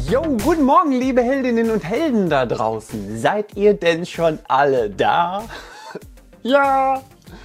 Jo, guten Morgen, liebe Heldinnen und Helden da draußen. Seid ihr denn schon alle da? Ja!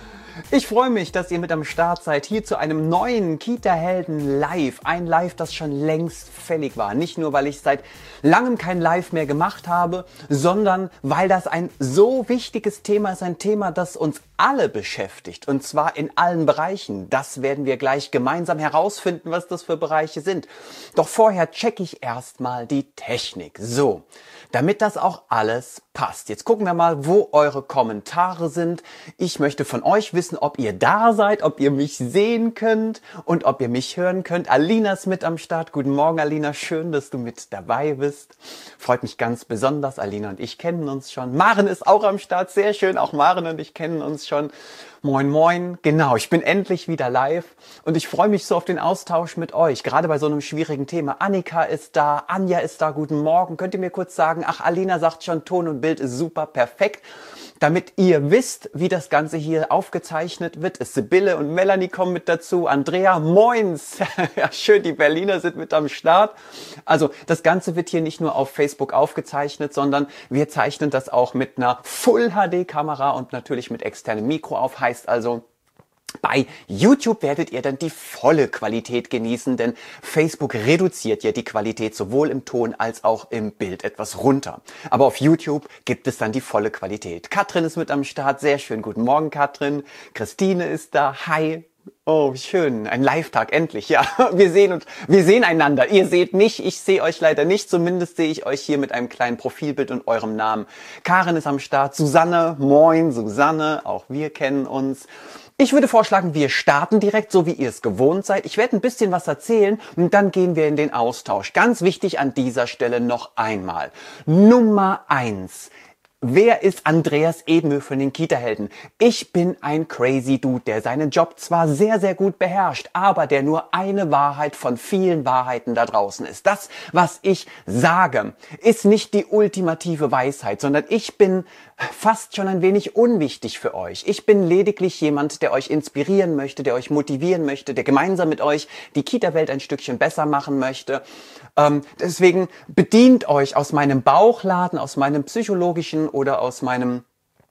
Ich freue mich, dass ihr mit am Start seid, hier zu einem neuen Kita-Helden Live. Ein Live, das schon längst fällig war. Nicht nur, weil ich seit langem kein Live mehr gemacht habe, sondern weil das ein so wichtiges Thema ist. Ein Thema, das uns alle beschäftigt. Und zwar in allen Bereichen. Das werden wir gleich gemeinsam herausfinden, was das für Bereiche sind. Doch vorher checke ich erstmal die Technik. So, damit das auch alles passt. Jetzt gucken wir mal, wo eure Kommentare sind. Ich möchte von euch wissen, ob ihr da seid, ob ihr mich sehen könnt und ob ihr mich hören könnt. Alina ist mit am Start. Guten Morgen, Alina. Schön, dass du mit dabei bist. Freut mich ganz besonders. Alina und ich kennen uns schon. Maren ist auch am Start. Sehr schön. Auch Maren und ich kennen uns schon. Moin, moin. Genau, ich bin endlich wieder live und ich freue mich so auf den Austausch mit euch, gerade bei so einem schwierigen Thema. Annika ist da, Anja ist da, guten Morgen. Könnt ihr mir kurz sagen, ach, Alina sagt schon, Ton und Bild ist super, perfekt. Damit ihr wisst, wie das Ganze hier aufgezeichnet wird, ist Sibylle und Melanie kommen mit dazu. Andrea, moins. Ja, schön, die Berliner sind mit am Start. Also das Ganze wird hier nicht nur auf Facebook aufgezeichnet, sondern wir zeichnen das auch mit einer Full-HD-Kamera und natürlich mit externem Mikro auf. Heißt also, bei YouTube werdet ihr dann die volle Qualität genießen, denn Facebook reduziert ja die Qualität sowohl im Ton als auch im Bild etwas runter. Aber auf YouTube gibt es dann die volle Qualität. Katrin ist mit am Start, sehr schön. Guten Morgen, Katrin. Christine ist da, hi. Oh, wie schön. Ein Live-Tag, endlich. Ja, wir sehen einander. Ihr seht mich, ich sehe euch leider nicht. Zumindest sehe ich euch hier mit einem kleinen Profilbild und eurem Namen. Karin ist am Start. Susanne, moin, Susanne. Auch wir kennen uns. Ich würde vorschlagen, wir starten direkt, so wie ihr es gewohnt seid. Ich werde ein bisschen was erzählen und dann gehen wir in den Austausch. Ganz wichtig an dieser Stelle noch einmal. Nummer 1. Wer ist Andreas Ebenö von den Kita-Helden? Ich bin ein crazy Dude, der seinen Job zwar sehr, sehr gut beherrscht, aber der nur eine Wahrheit von vielen Wahrheiten da draußen ist. Das, was ich sage, ist nicht die ultimative Weisheit, sondern ich bin fast schon ein wenig unwichtig für euch. Ich bin lediglich jemand, der euch inspirieren möchte, der euch motivieren möchte, der gemeinsam mit euch die Kita-Welt ein Stückchen besser machen möchte. Deswegen bedient euch aus meinem Bauchladen, aus meinem psychologischen oder aus meinem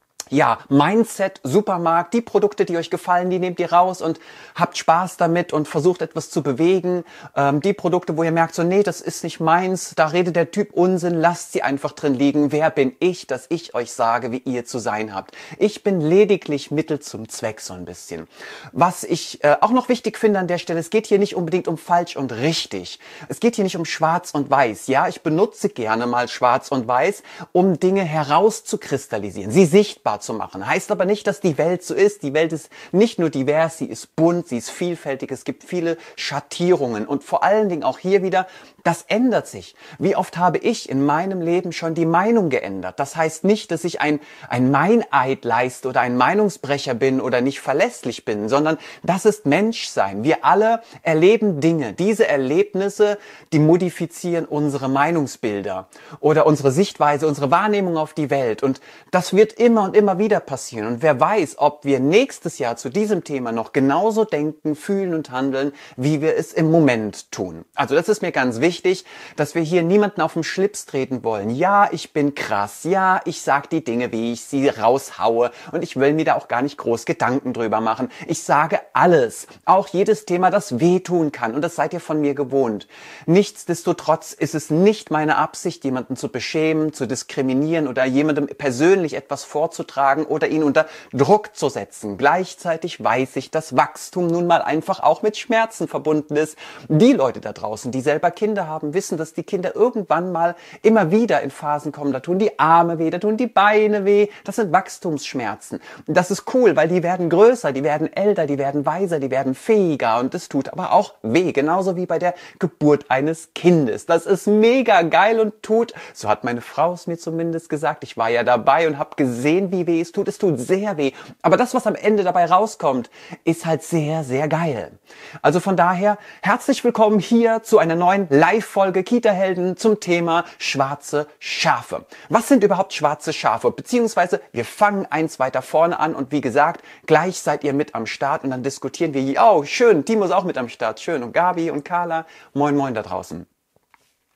Mindset, Supermarkt, die Produkte, die euch gefallen, die nehmt ihr raus und habt Spaß damit und versucht etwas zu bewegen. Die Produkte, wo ihr merkt, so nee, das ist nicht meins, da redet der Typ Unsinn, lasst sie einfach drin liegen. Wer bin ich, dass ich euch sage, wie ihr zu sein habt? Ich bin lediglich Mittel zum Zweck so ein bisschen. Was ich auch noch wichtig finde an der Stelle, es geht hier nicht unbedingt um falsch und richtig. Es geht hier nicht um schwarz und weiß. Ja, ich benutze gerne mal schwarz und weiß, um Dinge herauszukristallisieren, sie sichtbar zu machen. Heißt aber nicht, dass die Welt so ist. Die Welt ist nicht nur divers, sie ist bunt, sie ist vielfältig, es gibt viele Schattierungen und vor allen Dingen auch hier wieder, das ändert sich. Wie oft habe ich in meinem Leben schon die Meinung geändert? Das heißt nicht, dass ich ein Meineid leiste oder ein Meinungsbrecher bin oder nicht verlässlich bin, sondern das ist Menschsein. Wir alle erleben Dinge. Diese Erlebnisse, die modifizieren unsere Meinungsbilder oder unsere Sichtweise, unsere Wahrnehmung auf die Welt und das wird immer und immer wieder passieren. Und wer weiß, ob wir nächstes Jahr zu diesem Thema noch genauso denken, fühlen und handeln, wie wir es im Moment tun. Also das ist mir ganz wichtig, dass wir hier niemanden auf den Schlips treten wollen. Ja, ich bin krass. Ja, ich sag die Dinge, wie ich sie raushaue. Und ich will mir da auch gar nicht groß Gedanken drüber machen. Ich sage alles. Auch jedes Thema, das wehtun kann. Und das seid ihr von mir gewohnt. Nichtsdestotrotz ist es nicht meine Absicht, jemanden zu beschämen, zu diskriminieren oder jemandem persönlich etwas vorzutragen oder ihn unter Druck zu setzen. Gleichzeitig weiß ich, dass Wachstum nun mal einfach auch mit Schmerzen verbunden ist. Die Leute da draußen, die selber Kinder haben, wissen, dass die Kinder irgendwann mal immer wieder in Phasen kommen. Da tun die Arme weh, da tun die Beine weh. Das sind Wachstumsschmerzen. Und das ist cool, weil die werden größer, die werden älter, die werden weiser, die werden fähiger. Und es tut aber auch weh. Genauso wie bei der Geburt eines Kindes. Das ist mega geil und tut, so hat meine Frau es mir zumindest gesagt. Ich war ja dabei und habe gesehen, wie weh es tut. Es tut sehr weh. Aber das, was am Ende dabei rauskommt, ist halt sehr, sehr geil. Also von daher, herzlich willkommen hier zu einer neuen Live-Folge Kita-Helden zum Thema schwarze Schafe. Was sind überhaupt schwarze Schafe? Beziehungsweise wir fangen eins weiter vorne an und wie gesagt, gleich seid ihr mit am Start und dann diskutieren wir. Oh, schön, Timo ist auch mit am Start. Schön. Und Gabi und Carla. Moin, moin da draußen.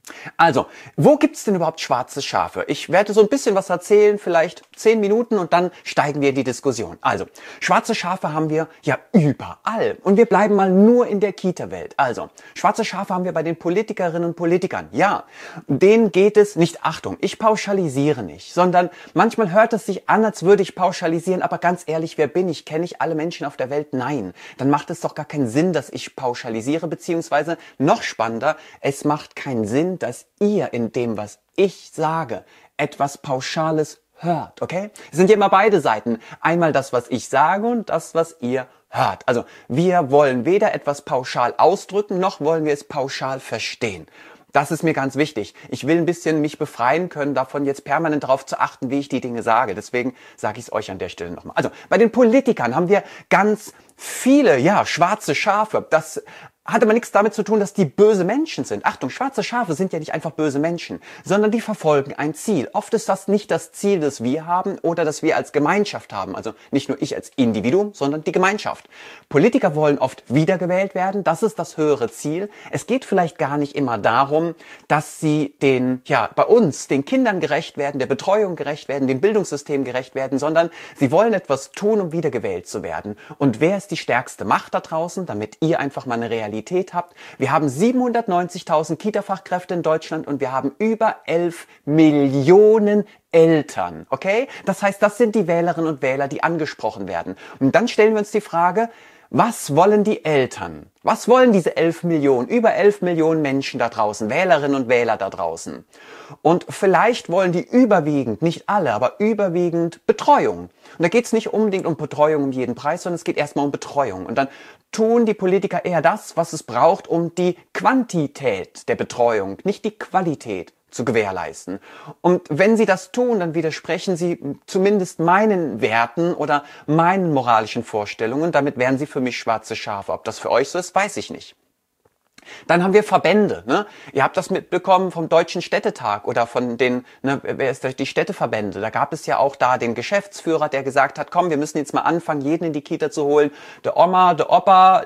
Also, wo gibt's denn überhaupt schwarze Schafe? Ich werde so ein bisschen was erzählen, vielleicht 10 Minuten und dann steigen wir in die Diskussion. Also, schwarze Schafe haben wir ja überall. Und wir bleiben mal nur in der Kita-Welt. Also, schwarze Schafe haben wir bei den Politikerinnen und Politikern. Ja, denen geht es nicht, Achtung, ich pauschalisiere nicht, sondern manchmal hört es sich an, als würde ich pauschalisieren, aber ganz ehrlich, wer bin ich? Kenne ich alle Menschen auf der Welt? Nein. Dann macht es doch gar keinen Sinn, dass ich pauschalisiere, beziehungsweise noch spannender, es macht keinen Sinn, dass ihr in dem, was ich sage, etwas Pauschales hört, okay? Es sind ja immer beide Seiten. Einmal das, was ich sage und das, was ihr hört. Also wir wollen weder etwas pauschal ausdrücken, noch wollen wir es pauschal verstehen. Das ist mir ganz wichtig. Ich will ein bisschen mich befreien können, davon jetzt permanent darauf zu achten, wie ich die Dinge sage. Deswegen sage ich es euch an der Stelle nochmal. Also bei den Politikern haben wir ganz viele, ja, schwarze Schafe. Das hat aber nichts damit zu tun, dass die böse Menschen sind. Achtung, schwarze Schafe sind ja nicht einfach böse Menschen, sondern die verfolgen ein Ziel. Oft ist das nicht das Ziel, das wir haben oder das wir als Gemeinschaft haben. Also nicht nur ich als Individuum, sondern die Gemeinschaft. Politiker wollen oft wiedergewählt werden. Das ist das höhere Ziel. Es geht vielleicht gar nicht immer darum, dass sie bei uns, den Kindern gerecht werden, der Betreuung gerecht werden, dem Bildungssystem gerecht werden, sondern sie wollen etwas tun, um wiedergewählt zu werden. Und wer ist die stärkste Macht da draußen, damit ihr einfach mal eine Realität habt? Wir haben 790.000 Kita-Fachkräfte in Deutschland und wir haben über 11 Millionen Eltern, okay? Das heißt, das sind die Wählerinnen und Wähler, die angesprochen werden. Und dann stellen wir uns die Frage, was wollen die Eltern? Was wollen diese 11 Millionen, über 11 Millionen Menschen da draußen, Wählerinnen und Wähler da draußen? Und vielleicht wollen die überwiegend, nicht alle, aber überwiegend Betreuung. Und da geht es nicht unbedingt um Betreuung um jeden Preis, sondern es geht erstmal um Betreuung. Und dann tun die Politiker eher das, was es braucht, um die Quantität der Betreuung, nicht die Qualität zu gewährleisten. Und wenn sie das tun, dann widersprechen sie zumindest meinen Werten oder meinen moralischen Vorstellungen. Damit wären sie für mich schwarze Schafe. Ob das für euch so ist, weiß ich nicht. Dann haben wir Verbände. Ne? Ihr habt das mitbekommen vom Deutschen Städtetag oder von den, wer ist das, die Städteverbände. Da gab es ja auch da den Geschäftsführer, der gesagt hat, komm, wir müssen jetzt mal anfangen, jeden in die Kita zu holen. Der Oma, der Opa,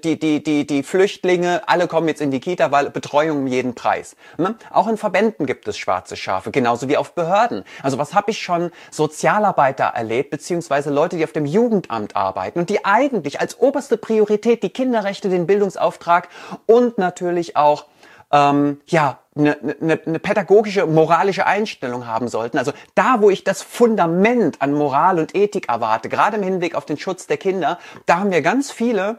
die Flüchtlinge, alle kommen jetzt in die Kita, weil Betreuung um jeden Preis. Ne? Auch in Verbänden gibt es schwarze Schafe, genauso wie auf Behörden. Also was habe ich schon Sozialarbeiter erlebt, beziehungsweise Leute, die auf dem Jugendamt arbeiten und die eigentlich als oberste Priorität die Kinderrechte, den Bildungsauftrag und natürlich auch eine pädagogische, moralische Einstellung haben sollten. Also da, wo ich das Fundament an Moral und Ethik erwarte, gerade im Hinblick auf den Schutz der Kinder, da haben wir ganz viele,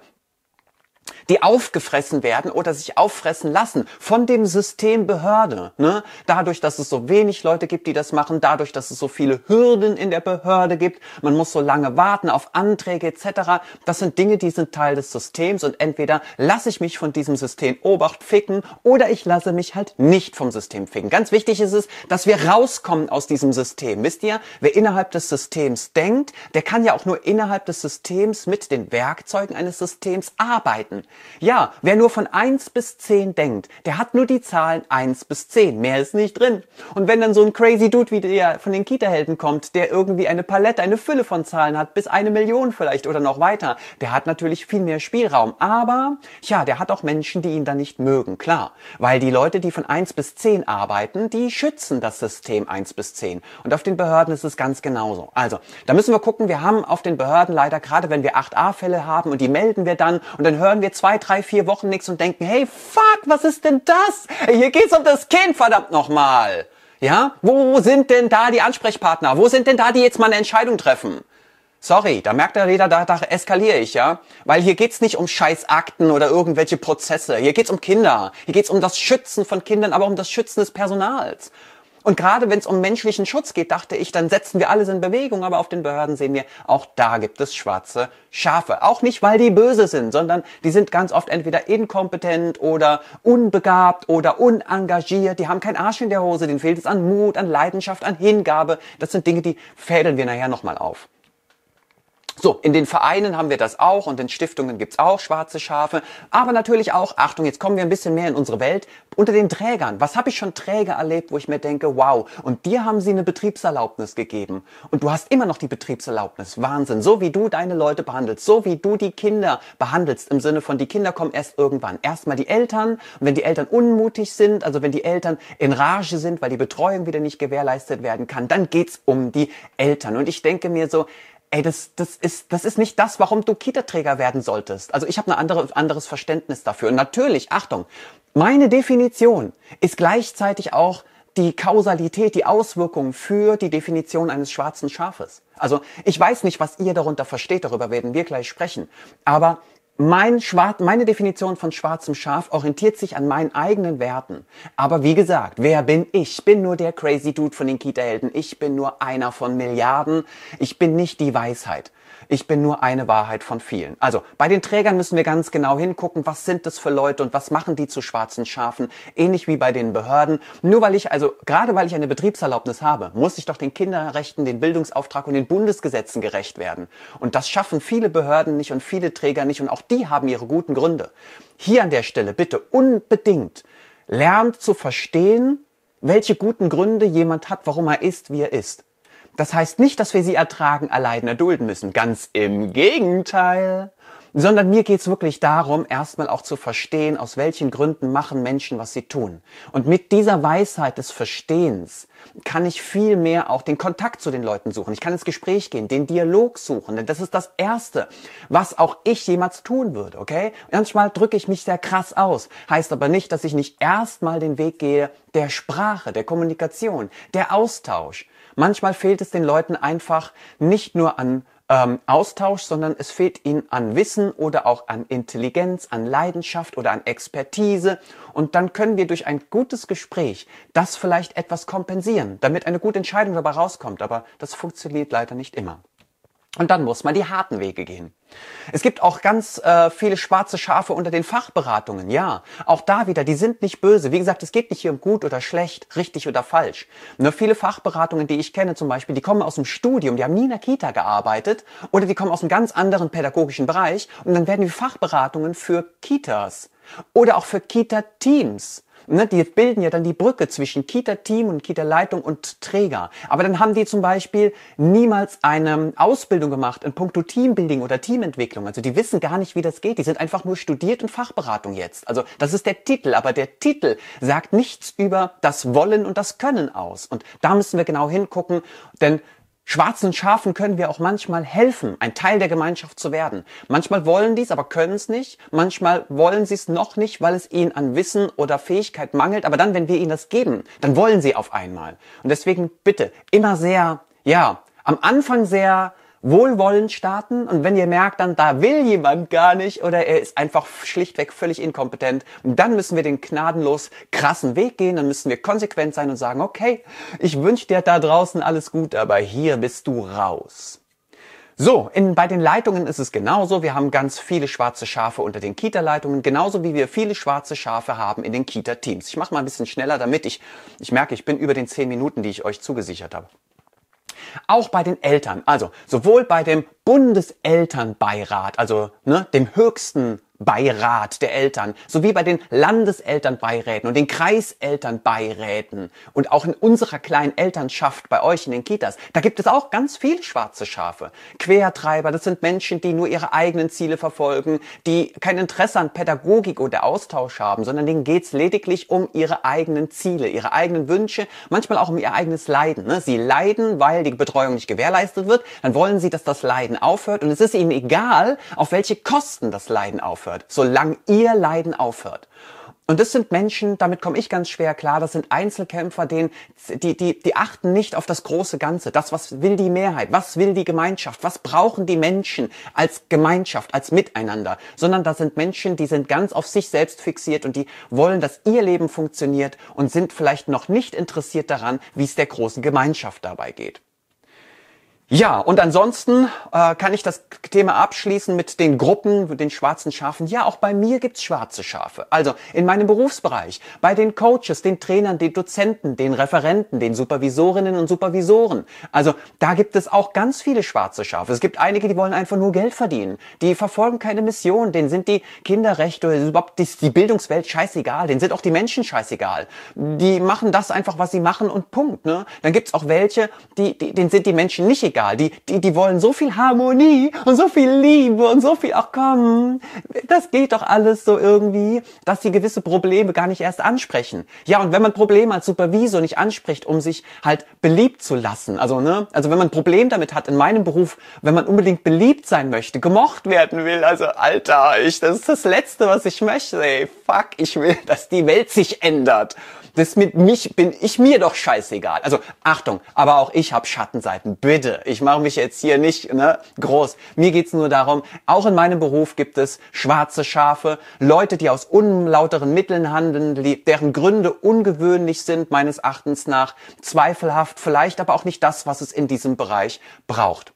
die aufgefressen werden oder sich auffressen lassen von dem System Behörde. Ne? Dadurch, dass es so wenig Leute gibt, die das machen, dadurch, dass es so viele Hürden in der Behörde gibt, man muss so lange warten auf Anträge etc. Das sind Dinge, die sind Teil des Systems und entweder lasse ich mich von diesem System Obacht ficken oder ich lasse mich halt nicht vom System ficken. Ganz wichtig ist es, dass wir rauskommen aus diesem System. Wisst ihr, wer innerhalb des Systems denkt, der kann ja auch nur innerhalb des Systems mit den Werkzeugen eines Systems arbeiten. Ja, wer nur von 1 bis 10 denkt, der hat nur die Zahlen 1 bis 10. Mehr ist nicht drin. Und wenn dann so ein crazy Dude wie der von den Kita-Helden kommt, der irgendwie eine Palette, eine Fülle von Zahlen hat, bis 1 Million vielleicht oder noch weiter, der hat natürlich viel mehr Spielraum. Aber, ja, der hat auch Menschen, die ihn dann nicht mögen, klar. Weil die Leute, die von 1 bis 10 arbeiten, die schützen das System 1 bis 10. Und auf den Behörden ist es ganz genauso. Also, da müssen wir gucken, wir haben auf den Behörden leider, gerade wenn wir 8a-Fälle haben und die melden wir dann und dann hören wir 2, 3, 4 Wochen nichts und denken, hey, fuck, was ist denn das? Hier geht's um das Kind, verdammt nochmal. Ja, wo sind denn da die Ansprechpartner? Wo sind denn da, die jetzt mal eine Entscheidung treffen? Sorry, da merkt ja jeder, da eskaliere ich, ja. Weil hier geht's nicht um Scheißakten oder irgendwelche Prozesse. Hier geht's um Kinder. Hier geht's um das Schützen von Kindern, aber um das Schützen des Personals. Und gerade wenn es um menschlichen Schutz geht, dachte ich, dann setzen wir alles in Bewegung. Aber auf den Behörden sehen wir, auch da gibt es schwarze Schafe. Auch nicht, weil die böse sind, sondern die sind ganz oft entweder inkompetent oder unbegabt oder unengagiert. Die haben keinen Arsch in der Hose, denen fehlt es an Mut, an Leidenschaft, an Hingabe. Das sind Dinge, die fädeln wir nachher nochmal auf. So, in den Vereinen haben wir das auch und in Stiftungen gibt's auch schwarze Schafe, aber natürlich auch, Achtung, jetzt kommen wir ein bisschen mehr in unsere Welt, unter den Trägern. Was habe ich schon Träger erlebt, wo ich mir denke, wow, und dir haben sie eine Betriebserlaubnis gegeben und du hast immer noch die Betriebserlaubnis. Wahnsinn, so wie du deine Leute behandelst, so wie du die Kinder behandelst, im Sinne von, die Kinder kommen erst irgendwann. Erstmal die Eltern und wenn die Eltern unmutig sind, also wenn die Eltern in Rage sind, weil die Betreuung wieder nicht gewährleistet werden kann, dann geht's um die Eltern. Und ich denke mir so, ey, das ist nicht das, warum du Kita-Träger werden solltest. Also ich habe ein anderes Verständnis dafür. Und natürlich, Achtung, meine Definition ist gleichzeitig auch die Kausalität, die Auswirkung für die Definition eines schwarzen Schafes. Also ich weiß nicht, was ihr darunter versteht, darüber werden wir gleich sprechen. Aber meine Definition von schwarzem Schaf orientiert sich an meinen eigenen Werten. Aber wie gesagt, wer bin ich? Ich bin nur der crazy Dude von den Kita-Helden. Ich bin nur einer von Milliarden. Ich bin nicht die Weisheit. Ich bin nur eine Wahrheit von vielen. Also bei den Trägern müssen wir ganz genau hingucken, was sind das für Leute und was machen die zu schwarzen Schafen, ähnlich wie bei den Behörden. Nur gerade weil ich eine Betriebserlaubnis habe, muss ich doch den Kinderrechten, den Bildungsauftrag und den Bundesgesetzen gerecht werden. Und das schaffen viele Behörden nicht und viele Träger nicht und auch die haben ihre guten Gründe. Hier an der Stelle bitte unbedingt lernt zu verstehen, welche guten Gründe jemand hat, warum er ist, wie er ist. Das heißt nicht, dass wir sie ertragen, erleiden, erdulden müssen. Ganz im Gegenteil. Sondern mir geht's wirklich darum, erstmal auch zu verstehen, aus welchen Gründen machen Menschen, was sie tun. Und mit dieser Weisheit des Verstehens kann ich viel mehr auch den Kontakt zu den Leuten suchen. Ich kann ins Gespräch gehen, den Dialog suchen. Denn das ist das Erste, was auch ich jemals tun würde, okay? Manchmal drücke ich mich sehr krass aus. Heißt aber nicht, dass ich nicht erstmal den Weg gehe der Sprache, der Kommunikation, der Austausch. Manchmal fehlt es den Leuten einfach nicht nur an Austausch, sondern es fehlt ihnen an Wissen oder auch an Intelligenz, an Leidenschaft oder an Expertise. Und dann können wir durch ein gutes Gespräch das vielleicht etwas kompensieren, damit eine gute Entscheidung dabei rauskommt. Aber das funktioniert leider nicht immer. Und dann muss man die harten Wege gehen. Es gibt auch ganz viele schwarze Schafe unter den Fachberatungen. Ja, auch da wieder, die sind nicht böse. Wie gesagt, es geht nicht hier um gut oder schlecht, richtig oder falsch. Nur viele Fachberatungen, die ich kenne zum Beispiel, die kommen aus dem Studium, die haben nie in der Kita gearbeitet oder die kommen aus einem ganz anderen pädagogischen Bereich und dann werden die Fachberatungen für Kitas oder auch für Kita-Teams. Ne, die bilden ja dann die Brücke zwischen Kita-Team und Kita-Leitung und Träger. Aber dann haben die zum Beispiel niemals eine Ausbildung gemacht in puncto Teambuilding oder Teamentwicklung. Also die wissen gar nicht, wie das geht. Die sind einfach nur studiert in Fachberatung jetzt. Also das ist der Titel. Aber der Titel sagt nichts über das Wollen und das Können aus. Und da müssen wir genau hingucken, denn schwarzen Schafen können wir auch manchmal helfen, ein Teil der Gemeinschaft zu werden. Manchmal wollen die es, aber können es nicht. Manchmal wollen sie es noch nicht, weil es ihnen an Wissen oder Fähigkeit mangelt. Aber dann, wenn wir ihnen das geben, dann wollen sie auf einmal. Und deswegen bitte immer sehr, am Anfang sehr wohlwollend starten. Und wenn ihr merkt, dann da will jemand gar nicht oder er ist einfach schlichtweg völlig inkompetent, dann müssen wir den gnadenlos krassen Weg gehen. Dann müssen wir konsequent sein und sagen, okay, ich wünsche dir da draußen alles Gute, aber hier bist du raus. So, bei den Leitungen ist es genauso. Wir haben ganz viele schwarze Schafe unter den Kita-Leitungen, genauso wie wir viele schwarze Schafe haben in den Kita-Teams. Ich mache mal ein bisschen schneller, damit ich merke, ich bin über den 10 Minuten, die ich euch zugesichert habe. Auch bei den Eltern, also sowohl bei dem Bundeselternbeirat, also dem höchsten Beirat der Eltern, sowie bei den Landeselternbeiräten und den Kreiselternbeiräten und auch in unserer kleinen Elternschaft bei euch in den Kitas, da gibt es auch ganz viele schwarze Schafe. Quertreiber, das sind Menschen, die nur ihre eigenen Ziele verfolgen, die kein Interesse an Pädagogik oder Austausch haben, sondern denen geht's lediglich um ihre eigenen Ziele, ihre eigenen Wünsche, manchmal auch um ihr eigenes Leiden. Sie leiden, weil die Betreuung nicht gewährleistet wird, dann wollen sie, dass das Leiden aufhört und es ist ihnen egal, auf welche Kosten das Leiden aufhört, solange ihr Leiden aufhört. Und das sind Menschen, damit komme ich ganz schwer klar, das sind Einzelkämpfer, die achten nicht auf das große Ganze. Das, was will die Mehrheit, was will die Gemeinschaft, was brauchen die Menschen als Gemeinschaft, als Miteinander, sondern das sind Menschen, die sind ganz auf sich selbst fixiert und die wollen, dass ihr Leben funktioniert und sind vielleicht noch nicht interessiert daran, wie es der großen Gemeinschaft dabei geht. Ja, und ansonsten kann ich das Thema abschließen mit den Gruppen, den schwarzen Schafen. Ja, auch bei mir gibt's schwarze Schafe. Also in meinem Berufsbereich, bei den Coaches, den Trainern, den Dozenten, den Referenten, den Supervisorinnen und Supervisoren. Also da gibt es auch ganz viele schwarze Schafe. Es gibt einige, die wollen einfach nur Geld verdienen. Die verfolgen keine Mission. Denen sind die Kinderrechte oder überhaupt die Bildungswelt scheißegal. Denen sind auch die Menschen scheißegal. Die machen das einfach, was sie machen und Punkt. Ne? Dann gibt's auch welche, denen sind die Menschen nicht egal. Die wollen so viel Harmonie und so viel Liebe und so viel, ach komm, das geht doch alles so irgendwie, dass sie gewisse Probleme gar nicht erst ansprechen. Ja, und wenn man Probleme als Supervisor nicht anspricht, um sich halt beliebt zu lassen, also wenn man ein Problem damit hat in meinem Beruf, wenn man unbedingt beliebt sein möchte, gemocht werden will, also Alter, das ist das Letzte, was ich möchte, ey, fuck, ich will, dass die Welt sich ändert. Das bin ich mir doch scheißegal. Also Achtung, aber auch ich habe Schattenseiten. Bitte, ich mache mich jetzt hier nicht groß. Mir geht's nur darum, auch in meinem Beruf gibt es schwarze Schafe, Leute, die aus unlauteren Mitteln handeln, deren Gründe ungewöhnlich sind, meines Erachtens nach, zweifelhaft, vielleicht aber auch nicht das, was es in diesem Bereich braucht.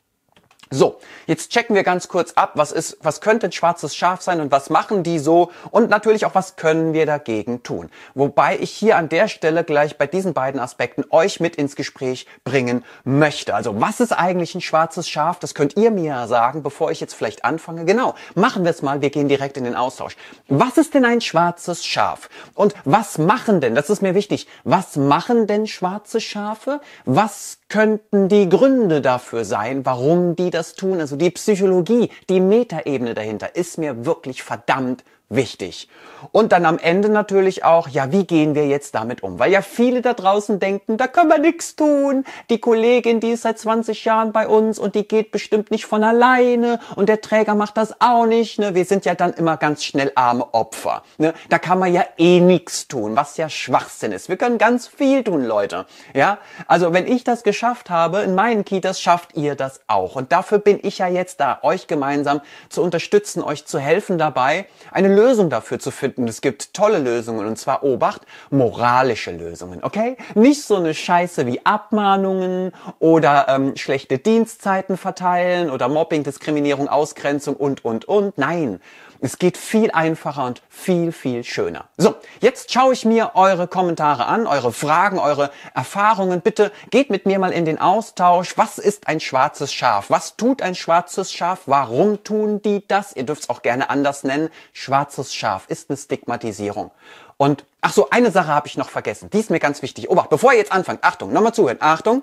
So, jetzt checken wir ganz kurz ab, was könnte ein schwarzes Schaf sein und was machen die so und natürlich auch, was können wir dagegen tun. Wobei ich hier an der Stelle gleich bei diesen beiden Aspekten euch mit ins Gespräch bringen möchte. Also, was ist eigentlich ein schwarzes Schaf? Das könnt ihr mir ja sagen, bevor ich jetzt vielleicht anfange. Genau, machen wir es mal, wir gehen direkt in den Austausch. Was ist denn ein schwarzes Schaf? Und was machen denn, das ist mir wichtig, was machen denn schwarze Schafe? Was könnten die Gründe dafür sein, warum die das tun? Also die Psychologie, die Metaebene dahinter ist mir wirklich verdammt wichtig. Und dann am Ende natürlich auch, ja, wie gehen wir jetzt damit um? Weil ja viele da draußen denken, da können wir nichts tun. Die Kollegin, die ist seit 20 Jahren bei uns und die geht bestimmt nicht von alleine und der Träger macht das auch nicht. Ne? Wir sind ja dann immer ganz schnell arme Opfer. Ne? Da kann man ja eh nichts tun, was ja Schwachsinn ist. Wir können ganz viel tun, Leute. Ja, also wenn ich das geschafft habe in meinen Kitas, schafft ihr das auch. Und dafür bin ich ja jetzt da, euch gemeinsam zu unterstützen, euch zu helfen dabei, eine Lösung dafür zu finden. Es gibt tolle Lösungen und zwar, Obacht, moralische Lösungen, okay? Nicht so eine Scheiße wie Abmahnungen oder schlechte Dienstzeiten verteilen oder Mobbing, Diskriminierung, Ausgrenzung und. Nein, es geht viel einfacher und viel, viel schöner. So, jetzt schaue ich mir eure Kommentare an, eure Fragen, eure Erfahrungen. Bitte geht mit mir mal in den Austausch. Was ist ein schwarzes Schaf? Was tut ein schwarzes Schaf? Warum tun die das? Ihr dürft es auch gerne anders nennen. Schwarzes Schaf ist eine Stigmatisierung. Und, ach so, eine Sache habe ich noch vergessen. Die ist mir ganz wichtig. Obacht, bevor ihr jetzt anfangt, Achtung, nochmal zuhören. Achtung.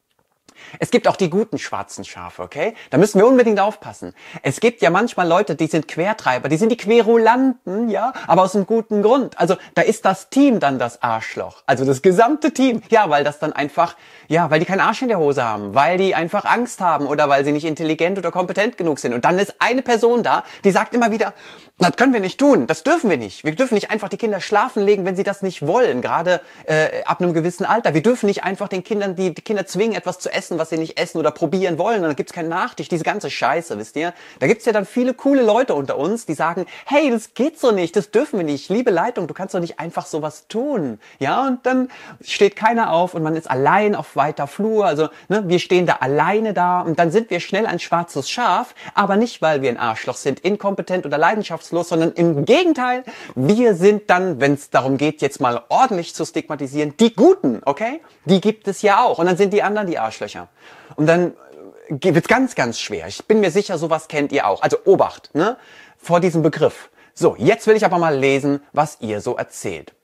Es gibt auch die guten schwarzen Schafe, okay? Da müssen wir unbedingt aufpassen. Es gibt ja manchmal Leute, die sind Quertreiber, die sind die Querulanten, ja, aber aus einem guten Grund. Also da ist das Team dann das Arschloch, also das gesamte Team. Ja, weil das dann einfach, ja, weil die keinen Arsch in der Hose haben, weil die einfach Angst haben oder weil sie nicht intelligent oder kompetent genug sind. Und dann ist eine Person da, die sagt immer wieder, das können wir nicht tun, das dürfen wir nicht. Wir dürfen nicht einfach die Kinder schlafen legen, wenn sie das nicht wollen, gerade ab einem gewissen Alter. Wir dürfen nicht einfach den Kindern, die Kinder zwingen, etwas zu essen, was sie nicht essen oder probieren wollen. Und dann gibt's keinen Nachtisch, diese ganze Scheiße, wisst ihr? Da gibt's ja dann viele coole Leute unter uns, die sagen, hey, das geht so nicht, das dürfen wir nicht. Liebe Leitung, du kannst doch nicht einfach sowas tun. Ja, und dann steht keiner auf und man ist allein auf weiter Flur. Also, ne, wir stehen da alleine da und dann sind wir schnell ein schwarzes Schaf, aber nicht, weil wir ein Arschloch sind, inkompetent oder leidenschaftslos, sondern im Gegenteil, wir sind dann, wenn es darum geht, jetzt mal ordentlich zu stigmatisieren, die Guten, okay? Die gibt es ja auch. Und dann sind die anderen die Arschlöcher. Und dann wird's ganz, ganz schwer. Ich bin mir sicher, sowas kennt ihr auch. Also Obacht, ne? Vor diesem Begriff. So, jetzt will ich aber mal lesen, was ihr so erzählt.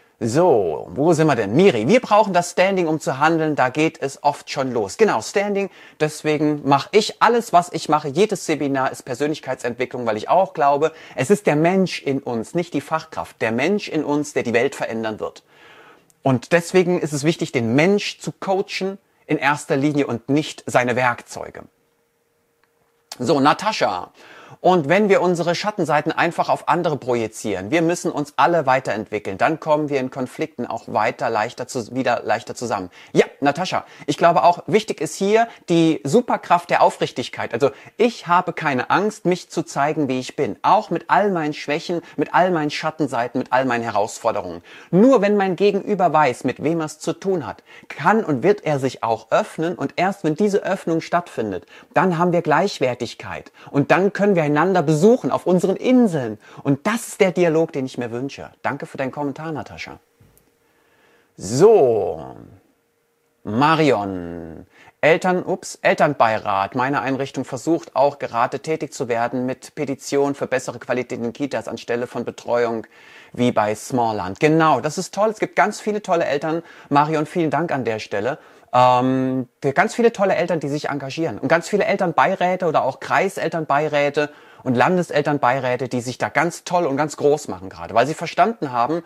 So, wo sind wir denn? Miri, wir brauchen das Standing, um zu handeln. Da geht es oft schon los. Genau, Standing. Deswegen mache ich alles, was ich mache. Jedes Seminar ist Persönlichkeitsentwicklung, weil ich auch glaube, es ist der Mensch in uns, nicht die Fachkraft. Der Mensch in uns, der die Welt verändern wird. Und deswegen ist es wichtig, den Mensch zu coachen in erster Linie und nicht seine Werkzeuge. So, Natascha. Und wenn wir unsere Schattenseiten einfach auf andere projizieren, wir müssen uns alle weiterentwickeln, dann kommen wir in Konflikten auch wieder leichter zusammen. Ja, Natascha, ich glaube auch, wichtig ist hier die Superkraft der Aufrichtigkeit. Also ich habe keine Angst, mich zu zeigen, wie ich bin. Auch mit all meinen Schwächen, mit all meinen Schattenseiten, mit all meinen Herausforderungen. Nur wenn mein Gegenüber weiß, mit wem er es zu tun hat, kann und wird er sich auch öffnen. Und erst wenn diese Öffnung stattfindet, dann haben wir Gleichwertigkeit. Und dann können wir einander besuchen auf unseren Inseln. Und das ist der Dialog, den ich mir wünsche. Danke für deinen Kommentar, Natascha. So, Marion. Elternbeirat. Meine Einrichtung versucht auch gerade tätig zu werden mit Petitionen für bessere Qualität in Kitas anstelle von Betreuung wie bei Smallland. Genau, das ist toll. Es gibt ganz viele tolle Eltern. Marion, vielen Dank an der Stelle. Ganz viele tolle Eltern, die sich engagieren. Und ganz viele Elternbeiräte oder auch Kreiselternbeiräte und Landeselternbeiräte, die sich da ganz toll und ganz groß machen gerade. Weil sie verstanden haben,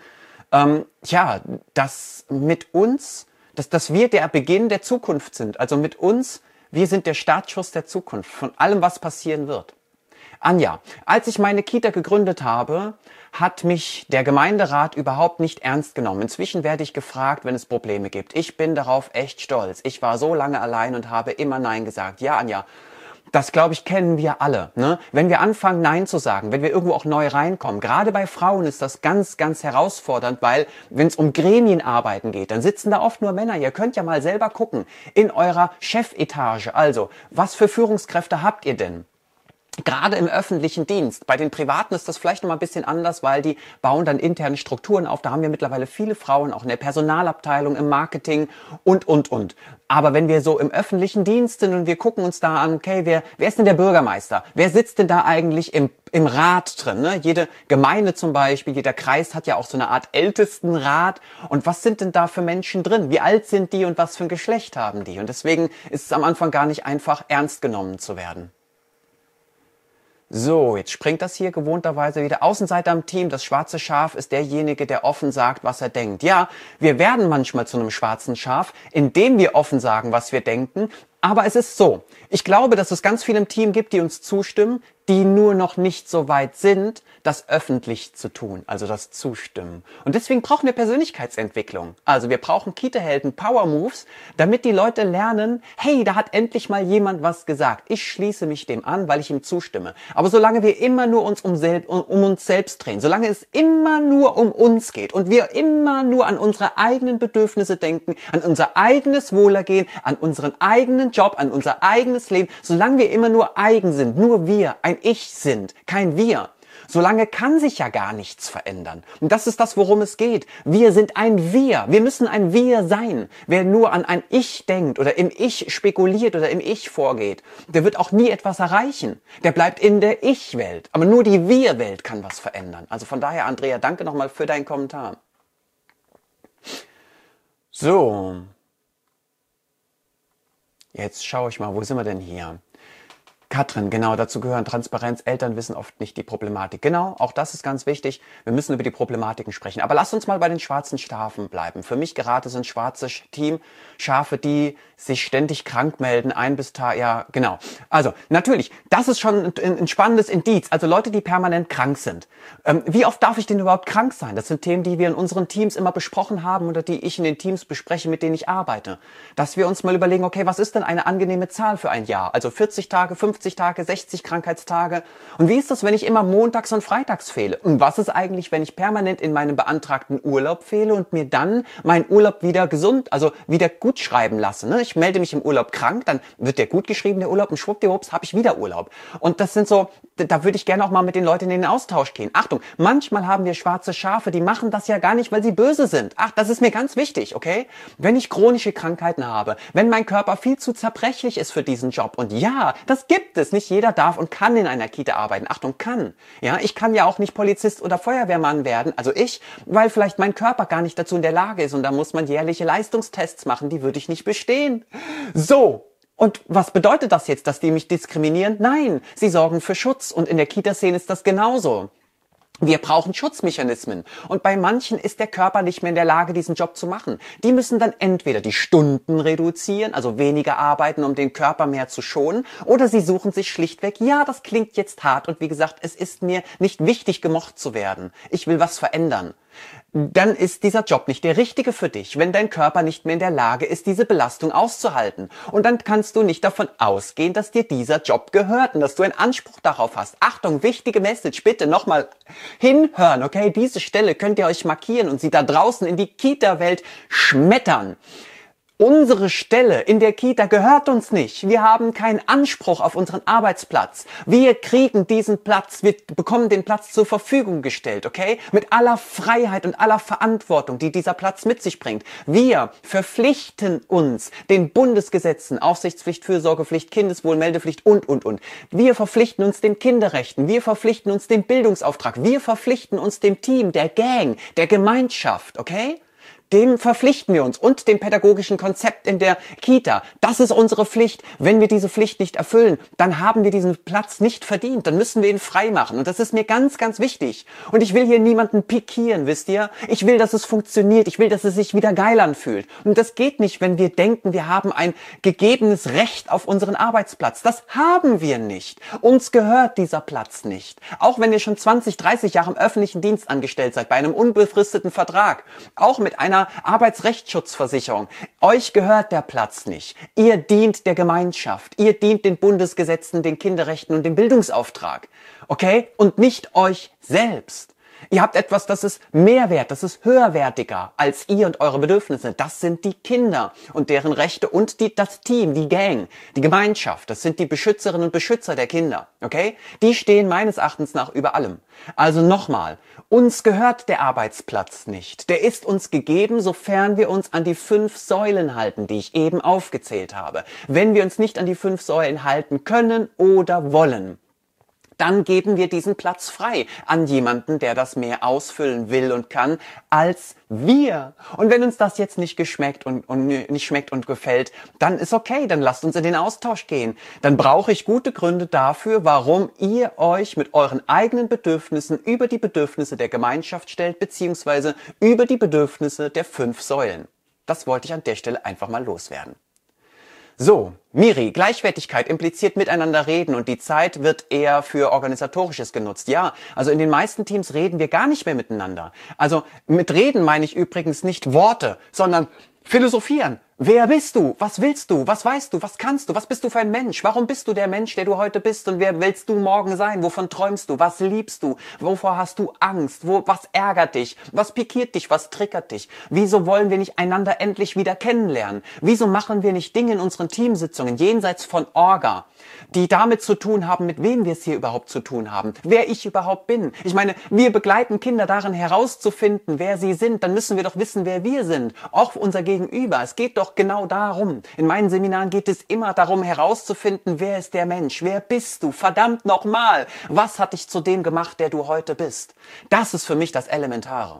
dass mit uns, dass wir der Beginn der Zukunft sind. Also mit uns, wir sind der Startschuss der Zukunft, von allem, was passieren wird. Anja, als ich meine Kita gegründet habe, hat mich der Gemeinderat überhaupt nicht ernst genommen. Inzwischen werde ich gefragt, wenn es Probleme gibt. Ich bin darauf echt stolz. Ich war so lange allein und habe immer Nein gesagt. Ja, Anja, das, glaube ich, kennen wir alle. Ne? Wenn wir anfangen, Nein zu sagen, wenn wir irgendwo auch neu reinkommen, gerade bei Frauen ist das ganz, ganz herausfordernd, weil wenn es um Gremienarbeiten geht, dann sitzen da oft nur Männer. Ihr könnt ja mal selber gucken in eurer Chefetage. Also, was für Führungskräfte habt ihr denn? Gerade im öffentlichen Dienst. Bei den Privaten ist das vielleicht noch mal ein bisschen anders, weil die bauen dann interne Strukturen auf. Da haben wir mittlerweile viele Frauen, auch in der Personalabteilung, im Marketing und. Aber wenn wir so im öffentlichen Dienst sind und wir gucken uns da an, okay, wer ist denn der Bürgermeister? Wer sitzt denn da eigentlich im Rat drin? Ne? Jede Gemeinde zum Beispiel, jeder Kreis hat ja auch so eine Art Ältestenrat. Und was sind denn da für Menschen drin? Wie alt sind die und was für ein Geschlecht haben die? Und deswegen ist es am Anfang gar nicht einfach, ernst genommen zu werden. So, jetzt springt das hier gewohnterweise wieder. Außenseiter im Team, das schwarze Schaf ist derjenige, der offen sagt, was er denkt. Ja, wir werden manchmal zu einem schwarzen Schaf, indem wir offen sagen, was wir denken. Aber es ist so, ich glaube, dass es ganz viele im Team gibt, die uns zustimmen, die nur noch nicht so weit sind, das öffentlich zu tun, also das Zustimmen. Und deswegen brauchen wir Persönlichkeitsentwicklung. Also wir brauchen Kita-Helden, Power Moves, damit die Leute lernen, hey, da hat endlich mal jemand was gesagt. Ich schließe mich dem an, weil ich ihm zustimme. Aber solange wir immer nur uns um uns selbst drehen, solange es immer nur um uns geht und wir immer nur an unsere eigenen Bedürfnisse denken, an unser eigenes Wohlergehen, an unseren eigenen Job, an unser eigenes Leben, solange wir immer nur eigen sind, nur wir, ein Ich sind, kein Wir, solange kann sich ja gar nichts verändern. Und das ist das, worum es geht. Wir sind ein Wir. Wir müssen ein Wir sein. Wer nur an ein Ich denkt oder im Ich spekuliert oder im Ich vorgeht, der wird auch nie etwas erreichen. Der bleibt in der Ich-Welt. Aber nur die Wir-Welt kann was verändern. Also von daher, Andrea, danke nochmal für deinen Kommentar. So. Jetzt schaue ich mal, wo sind wir denn hier? Katrin, genau, dazu gehören Transparenz. Eltern wissen oft nicht die Problematik. Genau, auch das ist ganz wichtig. Wir müssen über die Problematiken sprechen. Aber lasst uns mal bei den schwarzen Schafen bleiben. Für mich gerade sind schwarze Schafe, die sich ständig krank melden, ja, genau. Also, natürlich, das ist schon ein spannendes Indiz. Also Leute, die permanent krank sind. Wie oft darf ich denn überhaupt krank sein? Das sind Themen, die wir in unseren Teams immer besprochen haben oder die ich in den Teams bespreche, mit denen ich arbeite. Dass wir uns mal überlegen, okay, was ist denn eine angenehme Zahl für ein Jahr? Also 40 Tage, 50 Tage, 60 Krankheitstage. Und wie ist das, wenn ich immer montags und freitags fehle? Und was ist eigentlich, wenn ich permanent in meinem beantragten Urlaub fehle und mir dann meinen Urlaub wieder wieder gut schreiben lasse? Ne? Ich melde mich im Urlaub krank, dann wird der gut geschrieben, der Urlaub, und schwuppdiwupps habe ich wieder Urlaub. Und das sind so, da würde ich gerne auch mal mit den Leuten in den Austausch gehen. Achtung, manchmal haben wir schwarze Schafe, die machen das ja gar nicht, weil sie böse sind. Ach, das ist mir ganz wichtig, okay? Wenn ich chronische Krankheiten habe, wenn mein Körper viel zu zerbrechlich ist für diesen Job, und ja, das gibt es. Nicht jeder darf und kann in einer Kita arbeiten. Achtung, kann. Ja, ich kann ja auch nicht Polizist oder Feuerwehrmann werden, also weil vielleicht mein Körper gar nicht dazu in der Lage ist, und da muss man jährliche Leistungstests machen, die würde ich nicht bestehen. So. Und was bedeutet das jetzt, dass die mich diskriminieren? Nein, sie sorgen für Schutz, und in der Kita-Szene ist das genauso. Wir brauchen Schutzmechanismen. Und bei manchen ist der Körper nicht mehr in der Lage, diesen Job zu machen. Die müssen dann entweder die Stunden reduzieren, also weniger arbeiten, um den Körper mehr zu schonen, oder sie suchen sich schlichtweg, ja, das klingt jetzt hart und wie gesagt, es ist mir nicht wichtig, gemocht zu werden. Ich will was verändern. Dann ist dieser Job nicht der richtige für dich, wenn dein Körper nicht mehr in der Lage ist, diese Belastung auszuhalten. Und dann kannst du nicht davon ausgehen, dass dir dieser Job gehört und dass du einen Anspruch darauf hast. Achtung, wichtige Message, bitte nochmal hinhören, okay? Diese Stelle könnt ihr euch markieren und sie da draußen in die Kita-Welt schmettern. Unsere Stelle in der Kita gehört uns nicht. Wir haben keinen Anspruch auf unseren Arbeitsplatz. Wir kriegen diesen Platz, wir bekommen den Platz zur Verfügung gestellt, okay? Mit aller Freiheit und aller Verantwortung, die dieser Platz mit sich bringt. Wir verpflichten uns den Bundesgesetzen, Aufsichtspflicht, Fürsorgepflicht, Kindeswohlmeldepflicht und. Wir verpflichten uns den Kinderrechten. Wir verpflichten uns dem Bildungsauftrag. Wir verpflichten uns dem Team, der Gang, der Gemeinschaft, okay? Dem verpflichten wir uns und dem pädagogischen Konzept in der Kita. Das ist unsere Pflicht. Wenn wir diese Pflicht nicht erfüllen, dann haben wir diesen Platz nicht verdient. Dann müssen wir ihn frei machen. Und das ist mir ganz, ganz wichtig. Und ich will hier niemanden pikieren, wisst ihr? Ich will, dass es funktioniert. Ich will, dass es sich wieder geil anfühlt. Und das geht nicht, wenn wir denken, wir haben ein gegebenes Recht auf unseren Arbeitsplatz. Das haben wir nicht. Uns gehört dieser Platz nicht. Auch wenn ihr schon 20, 30 Jahre im öffentlichen Dienst angestellt seid, bei einem unbefristeten Vertrag, auch mit einer Arbeitsrechtsschutzversicherung. Euch gehört der Platz nicht. Ihr dient der Gemeinschaft. Ihr dient den Bundesgesetzen, den Kinderrechten und dem Bildungsauftrag. Okay? Und nicht euch selbst. Ihr habt etwas, das ist mehr wert, das ist höherwertiger als ihr und eure Bedürfnisse. Das sind die Kinder und deren Rechte und das Team, die Gang, die Gemeinschaft. Das sind die Beschützerinnen und Beschützer der Kinder. Okay? Die stehen meines Erachtens nach über allem. Also nochmal, uns gehört der Arbeitsplatz nicht. Der ist uns gegeben, sofern wir uns an die 5 Säulen halten, die ich eben aufgezählt habe. Wenn wir uns nicht an die 5 Säulen halten können oder wollen, dann geben wir diesen Platz frei an jemanden, der das mehr ausfüllen will und kann, als wir. Und wenn uns das jetzt nicht geschmeckt und nicht schmeckt und gefällt, dann ist okay, dann lasst uns in den Austausch gehen. Dann brauche ich gute Gründe dafür, warum ihr euch mit euren eigenen Bedürfnissen über die Bedürfnisse der Gemeinschaft stellt, beziehungsweise über die Bedürfnisse der 5 Säulen. Das wollte ich an der Stelle einfach mal loswerden. So, Miri, Gleichwertigkeit impliziert miteinander reden und die Zeit wird eher für Organisatorisches genutzt. Ja, also in den meisten Teams reden wir gar nicht mehr miteinander. Also mit reden meine ich übrigens nicht Worte, sondern philosophieren. Wer bist du? Was willst du? Was weißt du? Was kannst du? Was bist du für ein Mensch? Warum bist du der Mensch, der du heute bist? Und wer willst du morgen sein? Wovon träumst du? Was liebst du? Wovor hast du Angst? Was ärgert dich? Was pikiert dich? Was triggert dich? Wieso wollen wir nicht einander endlich wieder kennenlernen? Wieso machen wir nicht Dinge in unseren Teamsitzungen jenseits von Orga, die damit zu tun haben, mit wem wir es hier überhaupt zu tun haben? Wer ich überhaupt bin? Ich meine, wir begleiten Kinder darin herauszufinden, wer sie sind. Dann müssen wir doch wissen, wer wir sind. Auch unser Gegenüber. Es geht doch genau darum. In meinen Seminaren geht es immer darum, herauszufinden, wer ist der Mensch? Wer bist du? Verdammt nochmal! Was hat dich zu dem gemacht, der du heute bist? Das ist für mich das Elementare.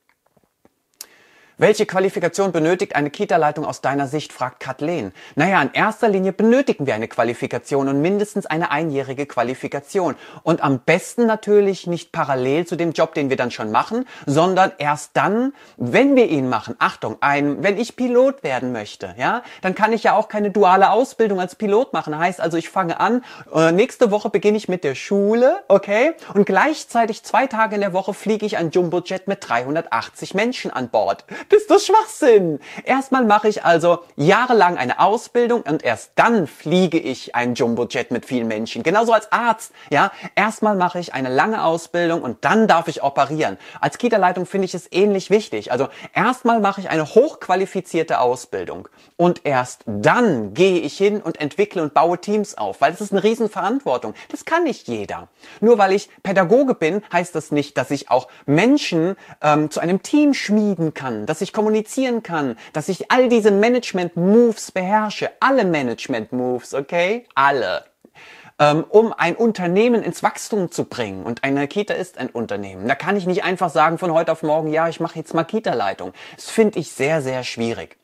Welche Qualifikation benötigt eine Kita-Leitung aus deiner Sicht, fragt Kathleen. Naja, in erster Linie benötigen wir eine Qualifikation und mindestens eine einjährige Qualifikation. Und am besten natürlich nicht parallel zu dem Job, den wir dann schon machen, sondern erst dann, wenn wir ihn machen. Achtung, wenn ich Pilot werden möchte, ja, dann kann ich ja auch keine duale Ausbildung als Pilot machen. Heißt also, ich fange an, nächste Woche beginne ich mit der Schule, okay, und gleichzeitig 2 Tage in der Woche fliege ich ein Jumbojet mit 380 Menschen an Bord. Das ist doch Schwachsinn. Erstmal mache ich also jahrelang eine Ausbildung und erst dann fliege ich ein Jumbojet mit vielen Menschen. Genauso als Arzt, ja. Erstmal mache ich eine lange Ausbildung und dann darf ich operieren. Als Kita-Leitung finde ich es ähnlich wichtig. Also erstmal mache ich eine hochqualifizierte Ausbildung und erst dann gehe ich hin und entwickle und baue Teams auf, weil das ist eine Riesenverantwortung. Das kann nicht jeder. Nur weil ich Pädagoge bin, heißt das nicht, dass ich auch Menschen zu einem Team schmieden kann, dass ich kommunizieren kann, dass ich all diese Management-Moves beherrsche. Alle Management-Moves, okay? Alle. Um ein Unternehmen ins Wachstum zu bringen. Und eine Kita ist ein Unternehmen. Da kann ich nicht einfach sagen von heute auf morgen, ja, ich mache jetzt mal Kita-Leitung. Das finde ich sehr, sehr schwierig.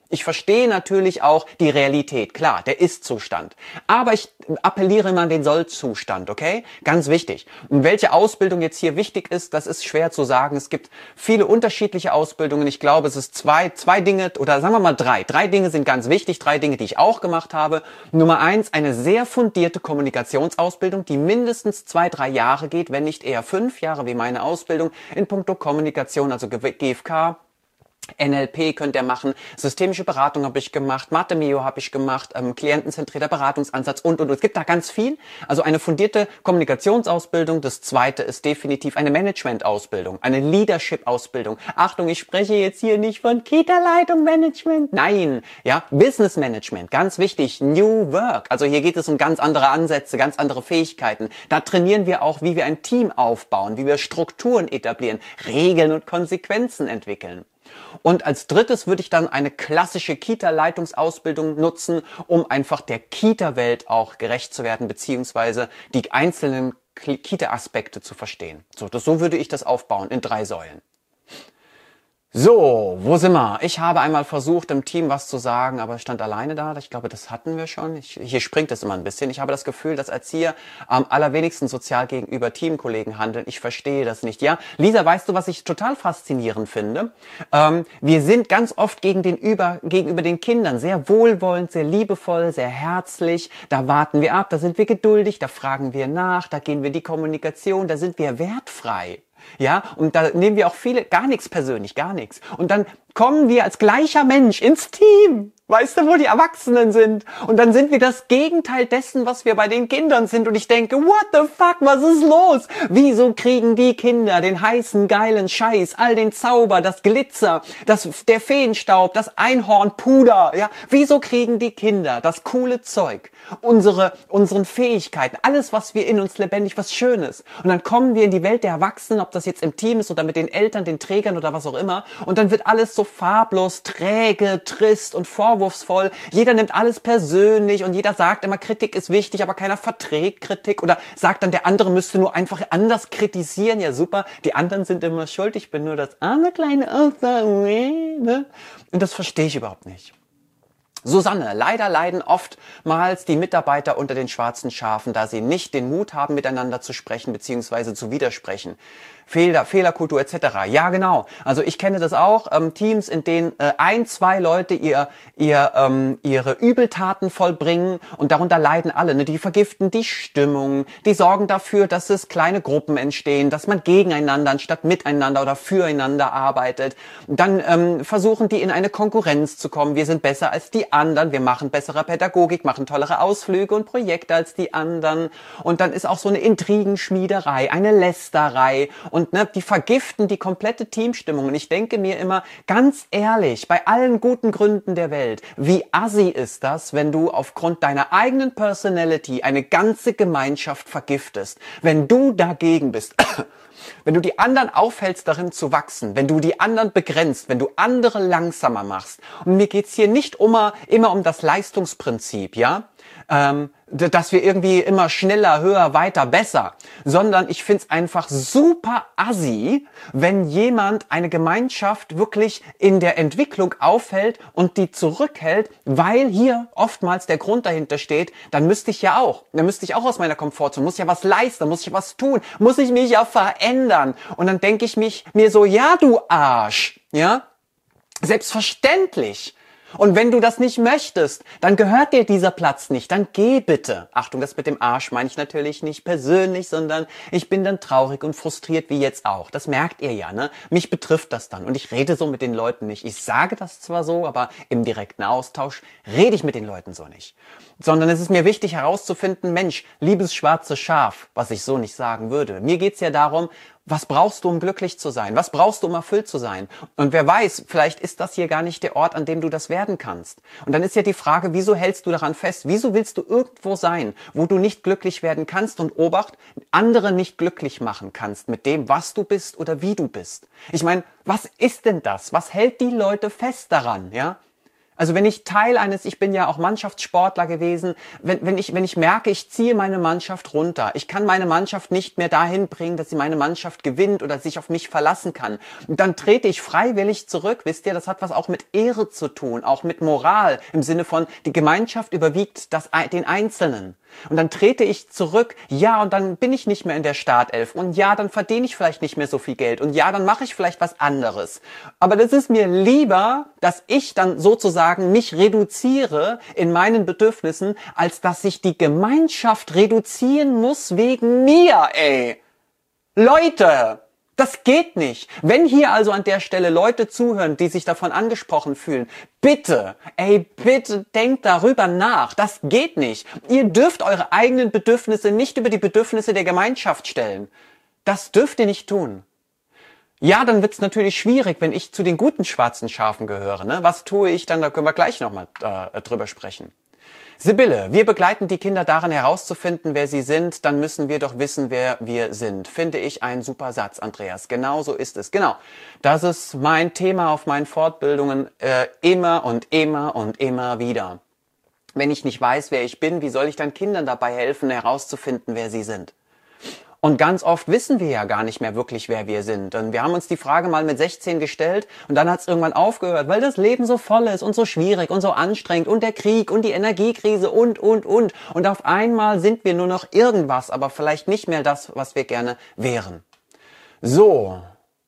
Ich verstehe natürlich auch die Realität, klar, der Ist-Zustand. Aber ich appelliere immer an den Soll-Zustand, okay? Ganz wichtig. Und welche Ausbildung jetzt hier wichtig ist, das ist schwer zu sagen. Es gibt viele unterschiedliche Ausbildungen. Ich glaube, es ist zwei Dinge, oder sagen wir mal drei. Drei Dinge sind ganz wichtig, drei Dinge, die ich auch gemacht habe. Nummer 1, eine sehr fundierte Kommunikationsausbildung, die mindestens 2-3 Jahre geht, wenn nicht eher 5 Jahre wie meine Ausbildung in puncto Kommunikation, also GFK. NLP könnt ihr machen, systemische Beratung habe ich gemacht, Mathe-Mio habe ich gemacht, klientenzentrierter Beratungsansatz und. Es gibt da ganz viel. Also eine fundierte Kommunikationsausbildung. Das zweite ist definitiv eine Management-Ausbildung, eine Leadership-Ausbildung. Achtung, ich spreche jetzt hier nicht von Kita-Leitung Management. Nein, ja, Business Management, ganz wichtig, New Work. Also hier geht es um ganz andere Ansätze, ganz andere Fähigkeiten. Da trainieren wir auch, wie wir ein Team aufbauen, wie wir Strukturen etablieren, Regeln und Konsequenzen entwickeln. Und als drittes würde ich dann eine klassische Kita-Leitungsausbildung nutzen, um einfach der Kita-Welt auch gerecht zu werden, beziehungsweise die einzelnen Kita-Aspekte zu verstehen. So würde ich das aufbauen in 3 Säulen. So, wo sind wir? Ich habe einmal versucht, im Team was zu sagen, aber stand alleine da. Ich glaube, das hatten wir schon. Hier springt es immer ein bisschen. Ich habe das Gefühl, dass Erzieher am allerwenigsten sozial gegenüber Teamkollegen handeln. Ich verstehe das nicht. Ja, Lisa, weißt du, was ich total faszinierend finde? Wir sind ganz oft gegenüber den Kindern sehr wohlwollend, sehr liebevoll, sehr herzlich. Da warten wir ab, da sind wir geduldig, da fragen wir nach, da gehen wir die Kommunikation, da sind wir wertfrei. Ja, und da nehmen wir auch viele gar nichts persönlich, gar nichts. Und dann kommen wir als gleicher Mensch ins Team. Weißt du, wo die Erwachsenen sind? Und dann sind wir das Gegenteil dessen, was wir bei den Kindern sind. Und ich denke, what the fuck, was ist los? Wieso kriegen die Kinder den heißen, geilen Scheiß, all den Zauber, das Glitzer, der Feenstaub, das Einhornpuder, ja? Wieso kriegen die Kinder das coole Zeug, unseren Fähigkeiten, alles, was wir in uns lebendig, was Schönes? Und dann kommen wir in die Welt der Erwachsenen, ob das jetzt im Team ist oder mit den Eltern, den Trägern oder was auch immer. Und dann wird alles so farblos, träge, trist und vorwurfsvoll. Jeder nimmt alles persönlich und jeder sagt immer, Kritik ist wichtig, aber keiner verträgt Kritik oder sagt dann, der andere müsste nur einfach anders kritisieren. Ja, super, die anderen sind immer schuld, ich bin nur das arme kleine Opfer. Ne? Und das verstehe ich überhaupt nicht. Susanne, leider leiden oftmals die Mitarbeiter unter den schwarzen Schafen, da sie nicht den Mut haben, miteinander zu sprechen bzw. zu widersprechen. Fehlerkultur etc. Ja, genau. Also ich kenne das auch. Teams, in denen 1-2 Leute ihre Übeltaten vollbringen und darunter leiden alle. Ne? Die vergiften die Stimmung, die sorgen dafür, dass es kleine Gruppen entstehen, dass man gegeneinander anstatt miteinander oder füreinander arbeitet. Dann versuchen die in eine Konkurrenz zu kommen. Wir sind besser als die anderen, wir machen bessere Pädagogik, machen tollere Ausflüge und Projekte als die anderen. Und dann ist auch so eine Intrigenschmiederei, eine Lästerei. Und die vergiften die komplette Teamstimmung. Und ich denke mir immer, ganz ehrlich, bei allen guten Gründen der Welt, wie assi ist das, wenn du aufgrund deiner eigenen Personality eine ganze Gemeinschaft vergiftest? Wenn du dagegen bist, wenn du die anderen aufhältst, darin zu wachsen, wenn du die anderen begrenzt, wenn du andere langsamer machst. Und mir geht's hier nicht immer um das Leistungsprinzip, ja? Dass wir irgendwie immer schneller, höher, weiter, besser, sondern ich find's einfach super assi, wenn jemand eine Gemeinschaft wirklich in der Entwicklung aufhält und die zurückhält, weil hier oftmals der Grund dahinter steht, dann müsste ich auch aus meiner Komfortzone, muss ich ja was leisten, muss ich was tun, muss ich mich ja verändern. Und dann denke ich mir so, ja du Arsch, ja, selbstverständlich. Und wenn du das nicht möchtest, dann gehört dir dieser Platz nicht, dann geh bitte. Achtung, das mit dem Arsch meine ich natürlich nicht persönlich, sondern ich bin dann traurig und frustriert wie jetzt auch. Das merkt ihr ja, ne? Mich betrifft das dann und ich rede so mit den Leuten nicht. Ich sage das zwar so, aber im direkten Austausch rede ich mit den Leuten so nicht. Sondern es ist mir wichtig herauszufinden, Mensch, liebes schwarze Schaf, was ich so nicht sagen würde. Mir geht's ja darum, was brauchst du, um glücklich zu sein? Was brauchst du, um erfüllt zu sein? Und wer weiß, vielleicht ist das hier gar nicht der Ort, an dem du das werden kannst. Und dann ist ja die Frage, wieso hältst du daran fest? Wieso willst du irgendwo sein, wo du nicht glücklich werden kannst und Obacht, andere nicht glücklich machen kannst mit dem, was du bist oder wie du bist? Ich meine, was ist denn das? Was hält die Leute fest daran, ja? Also wenn ich ich bin ja auch Mannschaftssportler gewesen, wenn ich merke, ich ziehe meine Mannschaft runter, ich kann meine Mannschaft nicht mehr dahin bringen, dass sie meine Mannschaft gewinnt oder sich auf mich verlassen kann. Und dann trete ich freiwillig zurück, wisst ihr, das hat was auch mit Ehre zu tun, auch mit Moral, im Sinne von, die Gemeinschaft überwiegt den Einzelnen. Und dann trete ich zurück, ja, und dann bin ich nicht mehr in der Startelf und ja, dann verdiene ich vielleicht nicht mehr so viel Geld und ja, dann mache ich vielleicht was anderes. Aber das ist mir lieber, dass ich dann sozusagen mich reduziere in meinen Bedürfnissen, als dass sich die Gemeinschaft reduzieren muss wegen mir, ey. Leute! Das geht nicht. Wenn hier also an der Stelle Leute zuhören, die sich davon angesprochen fühlen, bitte, bitte denkt darüber nach. Das geht nicht. Ihr dürft eure eigenen Bedürfnisse nicht über die Bedürfnisse der Gemeinschaft stellen. Das dürft ihr nicht tun. Ja, dann wird's natürlich schwierig, wenn ich zu den guten schwarzen Schafen gehöre. Ne? Was tue ich dann? Da können wir gleich nochmal drüber sprechen. Sibylle, wir begleiten die Kinder darin herauszufinden, wer sie sind, dann müssen wir doch wissen, wer wir sind. Finde ich ein super Satz, Andreas. Genau so ist es. Genau. Das ist mein Thema auf meinen Fortbildungen immer und immer und immer wieder. Wenn ich nicht weiß, wer ich bin, wie soll ich dann Kindern dabei helfen, herauszufinden, wer sie sind? Und ganz oft wissen wir ja gar nicht mehr wirklich, wer wir sind. Und wir haben uns die Frage mal mit 16 gestellt und dann hat es irgendwann aufgehört, weil das Leben so voll ist und so schwierig und so anstrengend und der Krieg und die Energiekrise und. Und auf einmal sind wir nur noch irgendwas, aber vielleicht nicht mehr das, was wir gerne wären. So.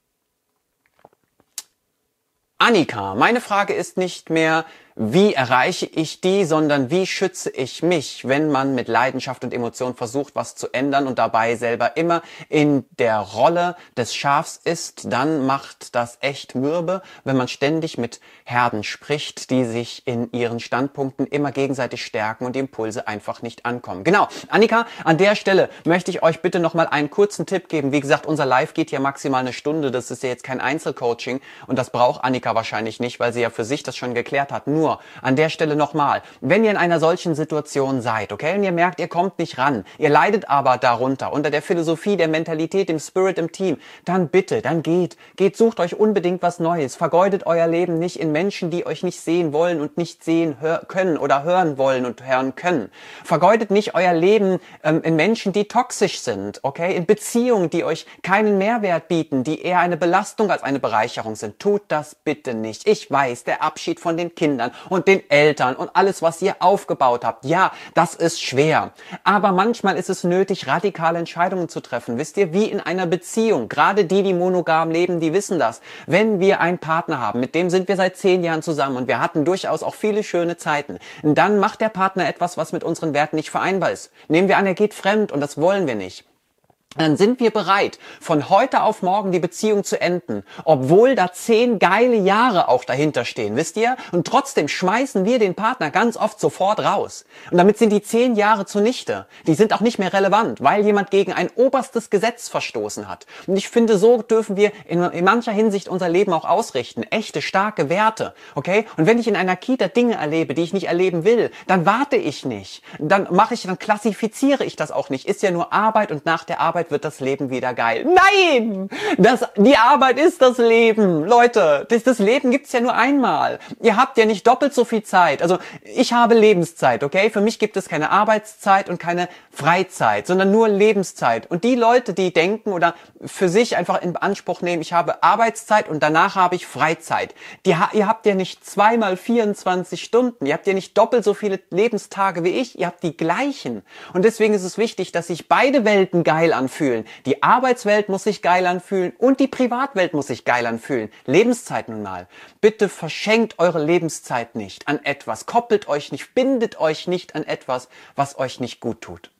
Annika, meine Frage ist nicht mehr, wie erreiche ich die, sondern wie schütze ich mich, wenn man mit Leidenschaft und Emotion versucht, was zu ändern und dabei selber immer in der Rolle des Schafs ist, dann macht das echt mürbe, wenn man ständig mit Herden spricht, die sich in ihren Standpunkten immer gegenseitig stärken und die Impulse einfach nicht ankommen. Genau, Annika, an der Stelle möchte ich euch bitte nochmal einen kurzen Tipp geben. Wie gesagt, unser Live geht ja maximal eine Stunde, das ist ja jetzt kein Einzelcoaching und das braucht Annika wahrscheinlich nicht, weil sie ja für sich das schon geklärt hat. Nur an der Stelle nochmal, wenn ihr in einer solchen Situation seid, okay, und ihr merkt, ihr kommt nicht ran, ihr leidet aber darunter, unter der Philosophie, der Mentalität, dem Spirit im Team, dann bitte, dann geht, sucht euch unbedingt was Neues, vergeudet euer Leben nicht in Menschen, die euch nicht sehen wollen und nicht sehen können oder hören wollen und hören können. Vergeudet nicht euer Leben in Menschen, die toxisch sind, okay, in Beziehungen, die euch keinen Mehrwert bieten, die eher eine Belastung als eine Bereicherung sind. Tut das bitte nicht. Ich weiß, der Abschied von den Kindern und den Eltern und alles, was ihr aufgebaut habt. Ja, das ist schwer. Aber manchmal ist es nötig, radikale Entscheidungen zu treffen. Wisst ihr, wie in einer Beziehung. Gerade die monogam leben, die wissen das. Wenn wir einen Partner haben, mit dem sind wir seit 10 Jahren zusammen und wir hatten durchaus auch viele schöne Zeiten, dann macht der Partner etwas, was mit unseren Werten nicht vereinbar ist. Nehmen wir an, er geht fremd und das wollen wir nicht. Dann sind wir bereit, von heute auf morgen die Beziehung zu enden, obwohl da 10 geile Jahre auch dahinter stehen, wisst ihr? Und trotzdem schmeißen wir den Partner ganz oft sofort raus. Und damit sind die 10 Jahre zunichte. Die sind auch nicht mehr relevant, weil jemand gegen ein oberstes Gesetz verstoßen hat. Und ich finde, so dürfen wir in mancher Hinsicht unser Leben auch ausrichten. Echte, starke Werte, okay? Und wenn ich in einer Kita Dinge erlebe, die ich nicht erleben will, dann warte ich nicht. Dann klassifiziere ich das auch nicht. Ist ja nur Arbeit und nach der Arbeit wird das Leben wieder geil. Nein! Die Arbeit ist das Leben. Leute, das Leben gibt's ja nur einmal. Ihr habt ja nicht doppelt so viel Zeit. Also ich habe Lebenszeit, okay? Für mich gibt es keine Arbeitszeit und keine Freizeit, sondern nur Lebenszeit. Und die Leute, die denken oder für sich einfach in Anspruch nehmen, ich habe Arbeitszeit und danach habe ich Freizeit. Ihr habt ja nicht 2 mal 24 Stunden. Ihr habt ja nicht doppelt so viele Lebenstage wie ich. Ihr habt die gleichen. Und deswegen ist es wichtig, dass sich beide Welten geil anfühlen. Die Arbeitswelt muss sich geil anfühlen und die Privatwelt muss sich geil anfühlen. Lebenszeit nun mal. Bitte verschenkt eure Lebenszeit nicht an etwas. Koppelt euch nicht, bindet euch nicht an etwas, was euch nicht gut tut.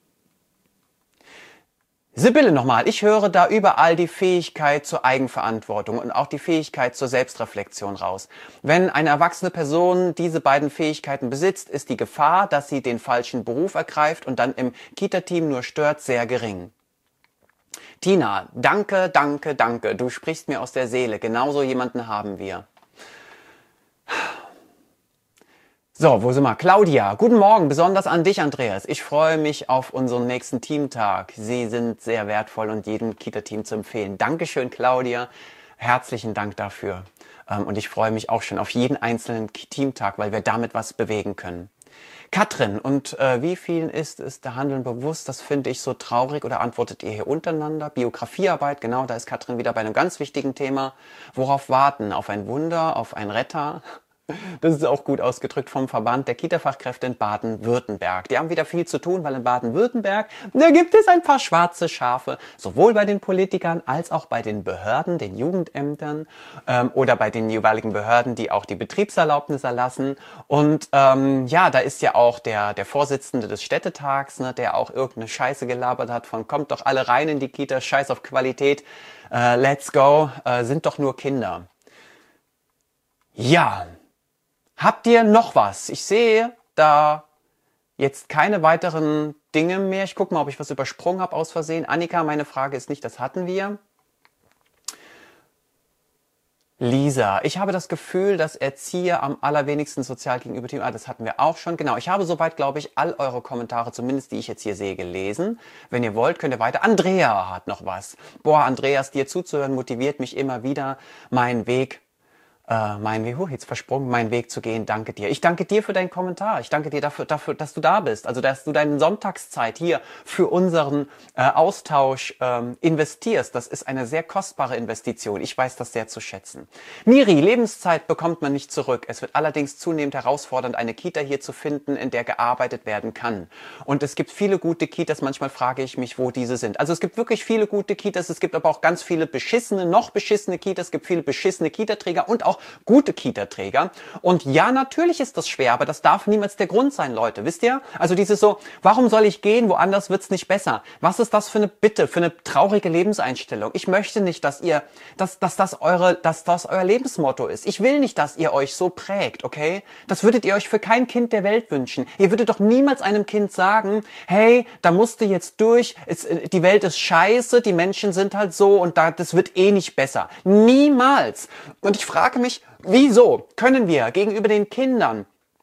Sibylle nochmal, ich höre da überall die Fähigkeit zur Eigenverantwortung und auch die Fähigkeit zur Selbstreflexion raus. Wenn eine erwachsene Person diese beiden Fähigkeiten besitzt, ist die Gefahr, dass sie den falschen Beruf ergreift und dann im Kita-Team nur stört, sehr gering. Tina, danke, danke, danke. Du sprichst mir aus der Seele. Genauso jemanden haben wir. So, wo sind wir? Claudia, guten Morgen, besonders an dich, Andreas. Ich freue mich auf unseren nächsten Teamtag. Sie sind sehr wertvoll und jedem Kita-Team zu empfehlen. Dankeschön, Claudia. Herzlichen Dank dafür. Und ich freue mich auch schon auf jeden einzelnen Teamtag, weil wir damit was bewegen können. Katrin, und wie vielen ist der Handeln bewusst? Das finde ich so traurig. Oder antwortet ihr hier untereinander? Biografiearbeit, genau, da ist Katrin wieder bei einem ganz wichtigen Thema. Worauf warten? Auf ein Wunder, auf einen Retter? Das ist auch gut ausgedrückt vom Verband der Kita-Fachkräfte in Baden-Württemberg. Die haben wieder viel zu tun, weil in Baden-Württemberg, da gibt es ein paar schwarze Schafe, sowohl bei den Politikern als auch bei den Behörden, den Jugendämtern oder bei den jeweiligen Behörden, die auch die Betriebserlaubnis erlassen. Und ja, da ist ja auch der Vorsitzende des Städtetags, ne, der auch irgendeine Scheiße gelabert hat von kommt doch alle rein in die Kita, scheiß auf Qualität, let's go, sind doch nur Kinder. Ja. Habt ihr noch was? Ich sehe da jetzt keine weiteren Dinge mehr. Ich gucke mal, ob ich was übersprungen habe aus Versehen. Annika, meine Frage ist nicht, das hatten wir. Lisa, ich habe das Gefühl, dass Erzieher am allerwenigsten sozial gegenüber Team. Das hatten wir auch schon. Genau, ich habe soweit, glaube ich, all eure Kommentare, zumindest die ich jetzt hier sehe, gelesen. Wenn ihr wollt, könnt ihr weiter. Andrea hat noch was. Boah, Andreas, dir zuzuhören, motiviert mich immer wieder, meinen Weg zu gehen. Danke dir. Ich danke dir für deinen Kommentar. Ich danke dir dafür, dass du da bist. Also, dass du deine Sonntagszeit hier für unseren Austausch investierst. Das ist eine sehr kostbare Investition. Ich weiß das sehr zu schätzen. Miri, Lebenszeit bekommt man nicht zurück. Es wird allerdings zunehmend herausfordernd, eine Kita hier zu finden, in der gearbeitet werden kann. Und es gibt viele gute Kitas. Manchmal frage ich mich, wo diese sind. Also, es gibt wirklich viele gute Kitas. Es gibt aber auch ganz viele noch beschissene Kitas. Es gibt viele beschissene Kitaträger und auch gute Kita-Träger. Und ja, natürlich ist das schwer, aber das darf niemals der Grund sein, Leute. Wisst ihr? Also dieses so, warum soll ich gehen? Woanders wird's nicht besser. Was ist das für eine Bitte, für eine traurige Lebenseinstellung? Ich möchte nicht, dass das euer Lebensmotto ist. Ich will nicht, dass ihr euch so prägt, okay? Das würdet ihr euch für kein Kind der Welt wünschen. Ihr würdet doch niemals einem Kind sagen, hey, da musst du jetzt durch, die Welt ist scheiße, die Menschen sind halt so und das wird eh nicht besser. Niemals. Und ich frage mich, wieso können wir gegenüber den Kindern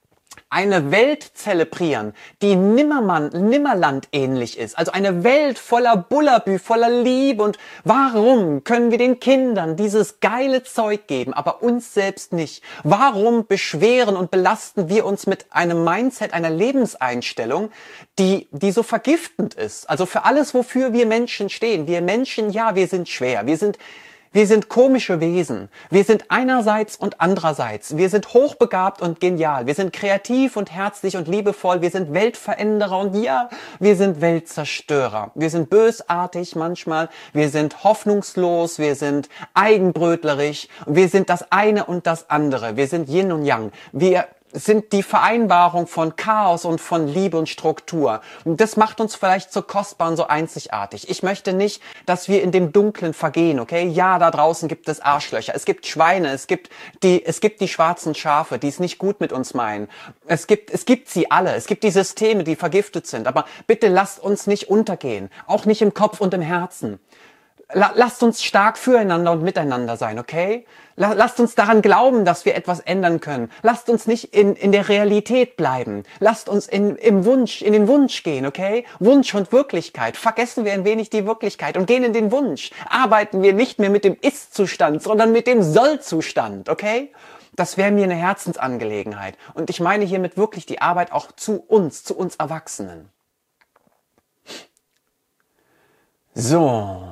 eine Welt zelebrieren, die Nimmerland ähnlich ist? Also eine Welt voller Bullabü, voller Liebe. Und warum können wir den Kindern dieses geile Zeug geben, aber uns selbst nicht? Warum beschweren und belasten wir uns mit einem Mindset, einer Lebenseinstellung, die so vergiftend ist? Also für alles, wofür wir Menschen stehen. Wir Menschen, ja, wir sind schwer. Wir sind komische Wesen. Wir sind einerseits und andererseits. Wir sind hochbegabt und genial. Wir sind kreativ und herzlich und liebevoll. Wir sind Weltveränderer und ja, wir sind Weltzerstörer. Wir sind bösartig manchmal. Wir sind hoffnungslos. Wir sind eigenbrötlerisch. Wir sind das eine und das andere. Wir sind Yin und Yang. Wir sind die Vereinbarung von Chaos und von Liebe und Struktur. Und das macht uns vielleicht so kostbar und so einzigartig. Ich möchte nicht, dass wir in dem Dunklen vergehen, okay? Ja, da draußen gibt es Arschlöcher, es gibt Schweine, es gibt die schwarzen Schafe, die es nicht gut mit uns meinen. Es gibt sie alle, es gibt die Systeme, die vergiftet sind. Aber bitte lasst uns nicht untergehen, auch nicht im Kopf und im Herzen. Lasst uns stark füreinander und miteinander sein, okay? Lasst uns daran glauben, dass wir etwas ändern können. Lasst uns nicht in der Realität bleiben. Lasst uns in den Wunsch gehen, okay? Wunsch und Wirklichkeit. Vergessen wir ein wenig die Wirklichkeit und gehen in den Wunsch. Arbeiten wir nicht mehr mit dem Ist-Zustand, sondern mit dem Soll-Zustand, okay? Das wäre mir eine Herzensangelegenheit. Und ich meine hiermit wirklich die Arbeit auch zu uns Erwachsenen. So.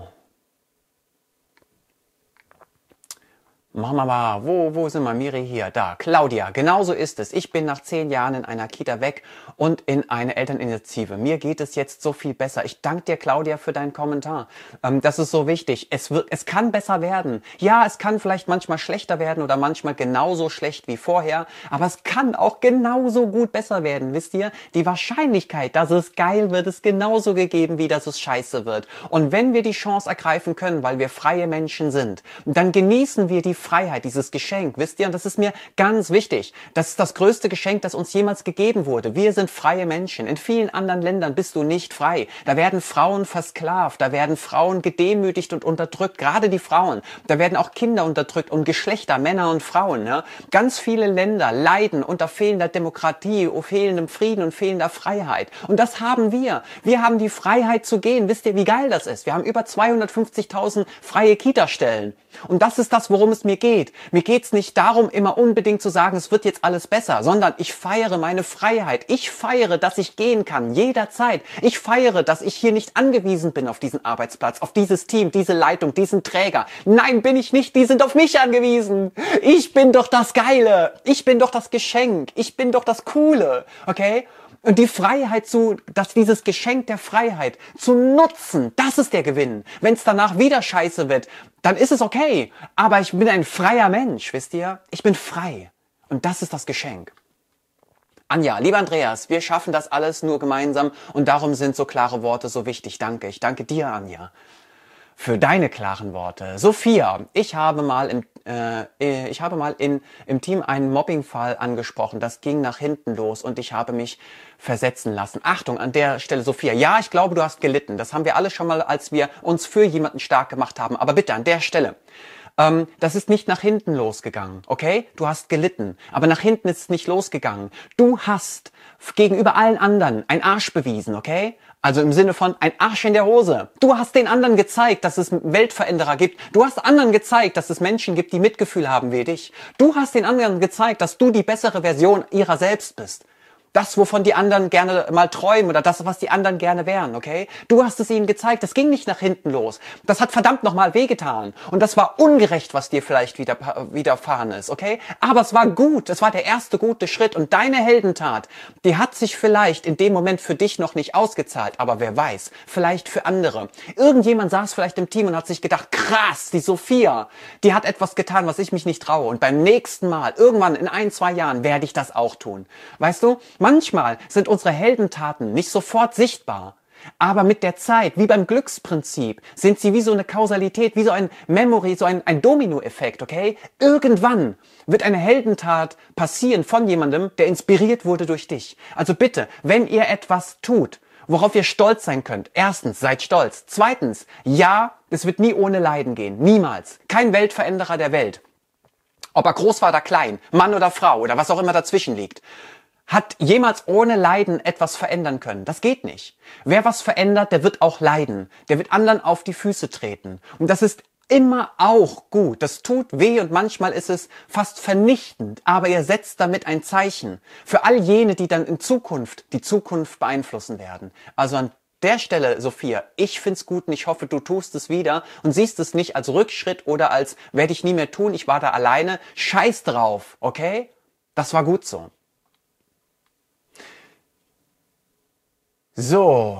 Machen wir mal, wo sind wir? Miri hier, da. Claudia, genauso ist es. Ich bin nach 10 Jahren in einer Kita weg und in eine Elterninitiative. Mir geht es jetzt so viel besser. Ich danke dir, Claudia, für deinen Kommentar. Das ist so wichtig. Es kann besser werden. Ja, es kann vielleicht manchmal schlechter werden oder manchmal genauso schlecht wie vorher, aber es kann auch genauso gut besser werden. Wisst ihr? Die Wahrscheinlichkeit, dass es geil wird, ist genauso gegeben, wie dass es scheiße wird. Und wenn wir die Chance ergreifen können, weil wir freie Menschen sind, dann genießen wir die Freiheit, dieses Geschenk, wisst ihr? Und das ist mir ganz wichtig. Das ist das größte Geschenk, das uns jemals gegeben wurde. Wir sind freie Menschen. In vielen anderen Ländern bist du nicht frei. Da werden Frauen versklavt, da werden Frauen gedemütigt und unterdrückt, gerade die Frauen. Da werden auch Kinder unterdrückt und Geschlechter, Männer und Frauen. Ja? Ganz viele Länder leiden unter fehlender Demokratie, fehlendem Frieden und fehlender Freiheit. Und das haben wir. Wir haben die Freiheit zu gehen. Wisst ihr, wie geil das ist? Wir haben über 250.000 freie Kita-Stellen. Und das ist das, worum es mir mir geht. Mir geht's nicht darum, immer unbedingt zu sagen, es wird jetzt alles besser, sondern ich feiere meine Freiheit. Ich feiere, dass ich gehen kann, jederzeit. Ich feiere, dass ich hier nicht angewiesen bin auf diesen Arbeitsplatz, auf dieses Team, diese Leitung, diesen Träger. Nein, bin ich nicht, die sind auf mich angewiesen. Ich bin doch das Geile. Ich bin doch das Geschenk. Ich bin doch das Coole. Okay? Und die Freiheit dass dieses Geschenk der Freiheit zu nutzen, das ist der Gewinn. Wenn es danach wieder scheiße wird, dann ist es okay. Aber ich bin ein freier Mensch, wisst ihr? Ich bin frei. Und das ist das Geschenk. Anja, lieber Andreas, wir schaffen das alles nur gemeinsam und darum sind so klare Worte so wichtig. Danke. Ich danke dir, Anja, für deine klaren Worte. Sophia, ich habe mal im Team einen Mobbingfall angesprochen. Das ging nach hinten los und ich habe mich versetzen lassen. Achtung, an der Stelle, Sophia. Ja, ich glaube, du hast gelitten. Das haben wir alle schon mal, als wir uns für jemanden stark gemacht haben. Aber bitte, an der Stelle. Das ist nicht nach hinten losgegangen, okay? Du hast gelitten, aber nach hinten ist es nicht losgegangen. Du hast gegenüber allen anderen ein Arsch bewiesen, okay? Also im Sinne von ein Arsch in der Hose. Du hast den anderen gezeigt, dass es Weltveränderer gibt. Du hast anderen gezeigt, dass es Menschen gibt, die Mitgefühl haben wie dich. Du hast den anderen gezeigt, dass du die bessere Version ihrer selbst bist. Das, wovon die anderen gerne mal träumen oder das, was die anderen gerne wären, okay? Du hast es ihnen gezeigt, das ging nicht nach hinten los. Das hat verdammt nochmal wehgetan. Und das war ungerecht, was dir vielleicht widerfahren ist, okay? Aber es war gut, es war der erste gute Schritt. Und deine Heldentat, die hat sich vielleicht in dem Moment für dich noch nicht ausgezahlt. Aber wer weiß, vielleicht für andere. Irgendjemand saß vielleicht im Team und hat sich gedacht, krass, die Sophia, die hat etwas getan, was ich mich nicht traue. Und beim nächsten Mal, irgendwann in 1, 2 Jahren, werde ich das auch tun. Weißt du? Manchmal sind unsere Heldentaten nicht sofort sichtbar, aber mit der Zeit, wie beim Glücksprinzip, sind sie wie so eine Kausalität, wie so ein Memory, so ein Dominoeffekt, okay? Irgendwann wird eine Heldentat passieren von jemandem, der inspiriert wurde durch dich. Also bitte, wenn ihr etwas tut, worauf ihr stolz sein könnt, erstens, seid stolz. Zweitens, ja, es wird nie ohne Leiden gehen. Niemals. Kein Weltveränderer der Welt. Ob er groß war oder klein, Mann oder Frau oder was auch immer dazwischen liegt, hat jemals ohne Leiden etwas verändern können. Das geht nicht. Wer was verändert, der wird auch leiden. Der wird anderen auf die Füße treten. Und das ist immer auch gut. Das tut weh und manchmal ist es fast vernichtend. Aber ihr setzt damit ein Zeichen für all jene, die dann in Zukunft die Zukunft beeinflussen werden. Also an der Stelle, Sophia, ich find's gut und ich hoffe, du tust es wieder und siehst es nicht als Rückschritt oder als werde ich nie mehr tun, ich war da alleine. Scheiß drauf, okay? Das war gut so. So.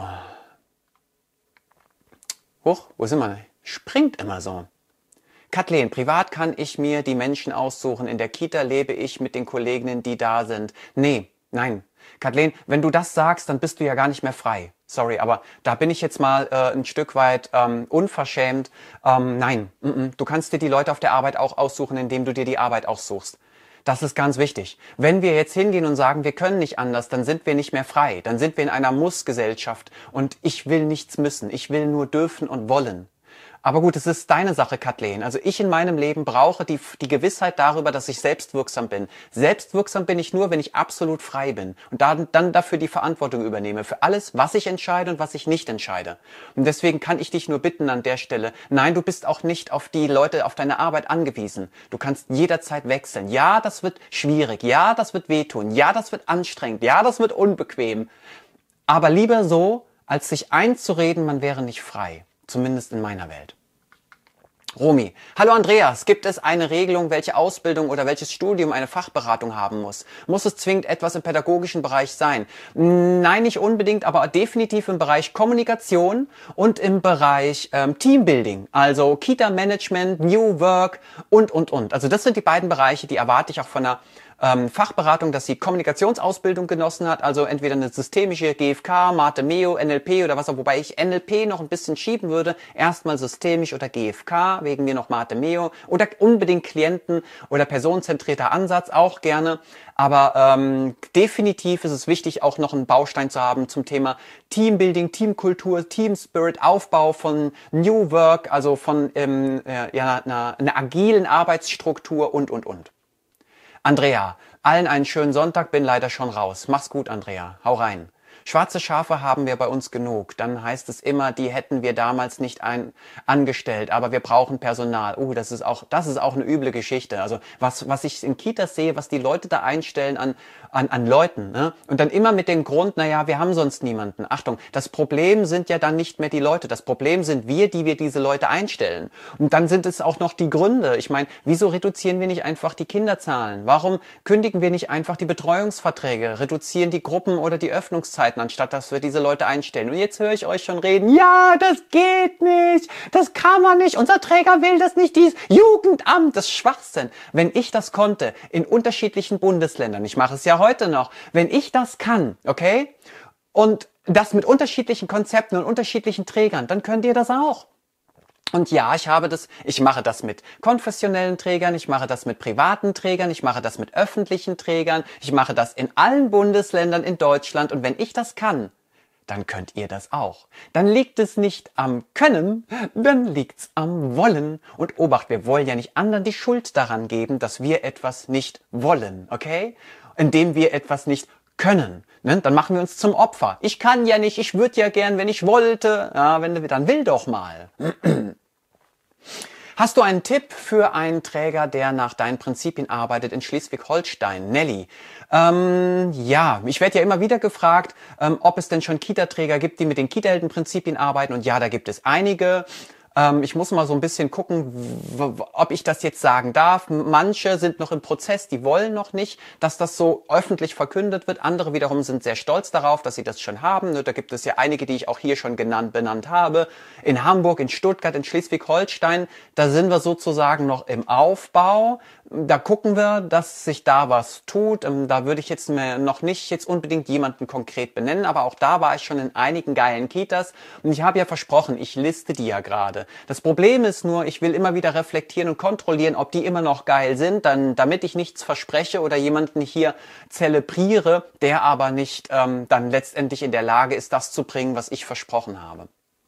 Huch, wo sind wir? Springt immer so. Kathleen, privat kann ich mir die Menschen aussuchen. In der Kita lebe ich mit den Kolleginnen, die da sind. Nee, nein. Kathleen, wenn du das sagst, dann bist du ja gar nicht mehr frei. Sorry, aber da bin ich jetzt mal ein Stück weit unverschämt. Nein, du kannst dir die Leute auf der Arbeit auch aussuchen, indem du dir die Arbeit aussuchst. Das ist ganz wichtig. Wenn wir jetzt hingehen und sagen, wir können nicht anders, dann sind wir nicht mehr frei. Dann sind wir in einer Muss-Gesellschaft und ich will nichts müssen. Ich will nur dürfen und wollen. Aber gut, es ist deine Sache, Kathleen. Also ich in meinem Leben brauche die Gewissheit darüber, dass ich selbstwirksam bin. Selbstwirksam bin ich nur, wenn ich absolut frei bin und dann dafür die Verantwortung übernehme. Für alles, was ich entscheide und was ich nicht entscheide. Und deswegen kann ich dich nur bitten an der Stelle, nein, du bist auch nicht auf die Leute, auf deine Arbeit angewiesen. Du kannst jederzeit wechseln. Ja, das wird schwierig. Ja, das wird wehtun. Ja, das wird anstrengend. Ja, das wird unbequem. Aber lieber so, als sich einzureden, man wäre nicht frei. Zumindest in meiner Welt. Romy. Hallo Andreas, gibt es eine Regelung, welche Ausbildung oder welches Studium eine Fachberatung haben muss? Muss es zwingend etwas im pädagogischen Bereich sein? Nein, nicht unbedingt, aber definitiv im Bereich Kommunikation und im Bereich Teambuilding, also Kita-Management, New Work und. Also das sind die beiden Bereiche, die erwarte ich auch von einer Fachberatung, dass sie Kommunikationsausbildung genossen hat, also entweder eine systemische GFK, Mate Meo, NLP oder was auch, wobei ich NLP noch ein bisschen schieben würde, erstmal systemisch oder GFK, wegen mir noch Mate Meo oder unbedingt Klienten- oder personenzentrierter Ansatz, auch gerne, aber definitiv ist es wichtig, auch noch einen Baustein zu haben zum Thema Teambuilding, Teamkultur, Team Spirit, Aufbau von New Work, also von einer agilen Arbeitsstruktur und. Andrea, allen einen schönen Sonntag, bin leider schon raus. Mach's gut, Andrea. Hau rein. Schwarze Schafe haben wir bei uns genug. Dann heißt es immer, die hätten wir damals nicht angestellt, aber wir brauchen Personal. Das ist auch eine üble Geschichte. Also was ich in Kitas sehe, was die Leute da einstellen an Leuten, ne? Und dann immer mit dem Grund, naja, wir haben sonst niemanden. Achtung, das Problem sind ja dann nicht mehr die Leute. Das Problem sind wir, die wir diese Leute einstellen. Und dann sind es auch noch die Gründe. Ich meine, wieso reduzieren wir nicht einfach die Kinderzahlen? Warum kündigen wir nicht einfach die Betreuungsverträge, reduzieren die Gruppen oder die Öffnungszeiten, anstatt dass wir diese Leute einstellen? Und jetzt höre ich euch schon reden, ja, das geht nicht, das kann man nicht, unser Träger will das nicht, dies Jugendamt, das ist Schwachsinn. Wenn ich das konnte, in unterschiedlichen Bundesländern, ich mache es ja heute noch, wenn ich das kann, okay, und das mit unterschiedlichen Konzepten und unterschiedlichen Trägern, dann könnt ihr das auch. Und ja, ich mache das mit konfessionellen Trägern, ich mache das mit privaten Trägern, ich mache das mit öffentlichen Trägern, ich mache das in allen Bundesländern in Deutschland. Und wenn ich das kann, dann könnt ihr das auch. Dann liegt es nicht am Können, dann liegt's am Wollen. Und Obacht, wir wollen ja nicht anderen die Schuld daran geben, dass wir etwas nicht wollen, okay? Indem wir etwas nicht können. Ne? Dann machen wir uns zum Opfer. Ich kann ja nicht, ich würde ja gern, wenn ich wollte. Ja, dann will doch mal. Hast du einen Tipp für einen Träger, der nach deinen Prinzipien arbeitet in Schleswig-Holstein? Nelly. Ja, ich werde ja immer wieder gefragt, ob es denn schon Kita-Träger gibt, die mit den Kita-Helden-Prinzipien arbeiten. Und ja, da gibt es einige. Ich muss mal so ein bisschen gucken, ob ich das jetzt sagen darf. Manche sind noch im Prozess, die wollen noch nicht, dass das so öffentlich verkündet wird. Andere wiederum sind sehr stolz darauf, dass sie das schon haben. Da gibt es ja einige, die ich auch hier schon benannt habe. In Hamburg, in Stuttgart, in Schleswig-Holstein, da sind wir sozusagen noch im Aufbau. Da gucken wir, dass sich da was tut. Da würde ich jetzt noch nicht jetzt unbedingt jemanden konkret benennen, aber auch da war ich schon in einigen geilen Kitas. Und ich habe ja versprochen, ich liste die ja gerade. Das Problem ist nur, ich will immer wieder reflektieren und kontrollieren, ob die immer noch geil sind, damit ich nichts verspreche oder jemanden hier zelebriere, der aber nicht dann letztendlich in der Lage ist, das zu bringen, was ich versprochen habe.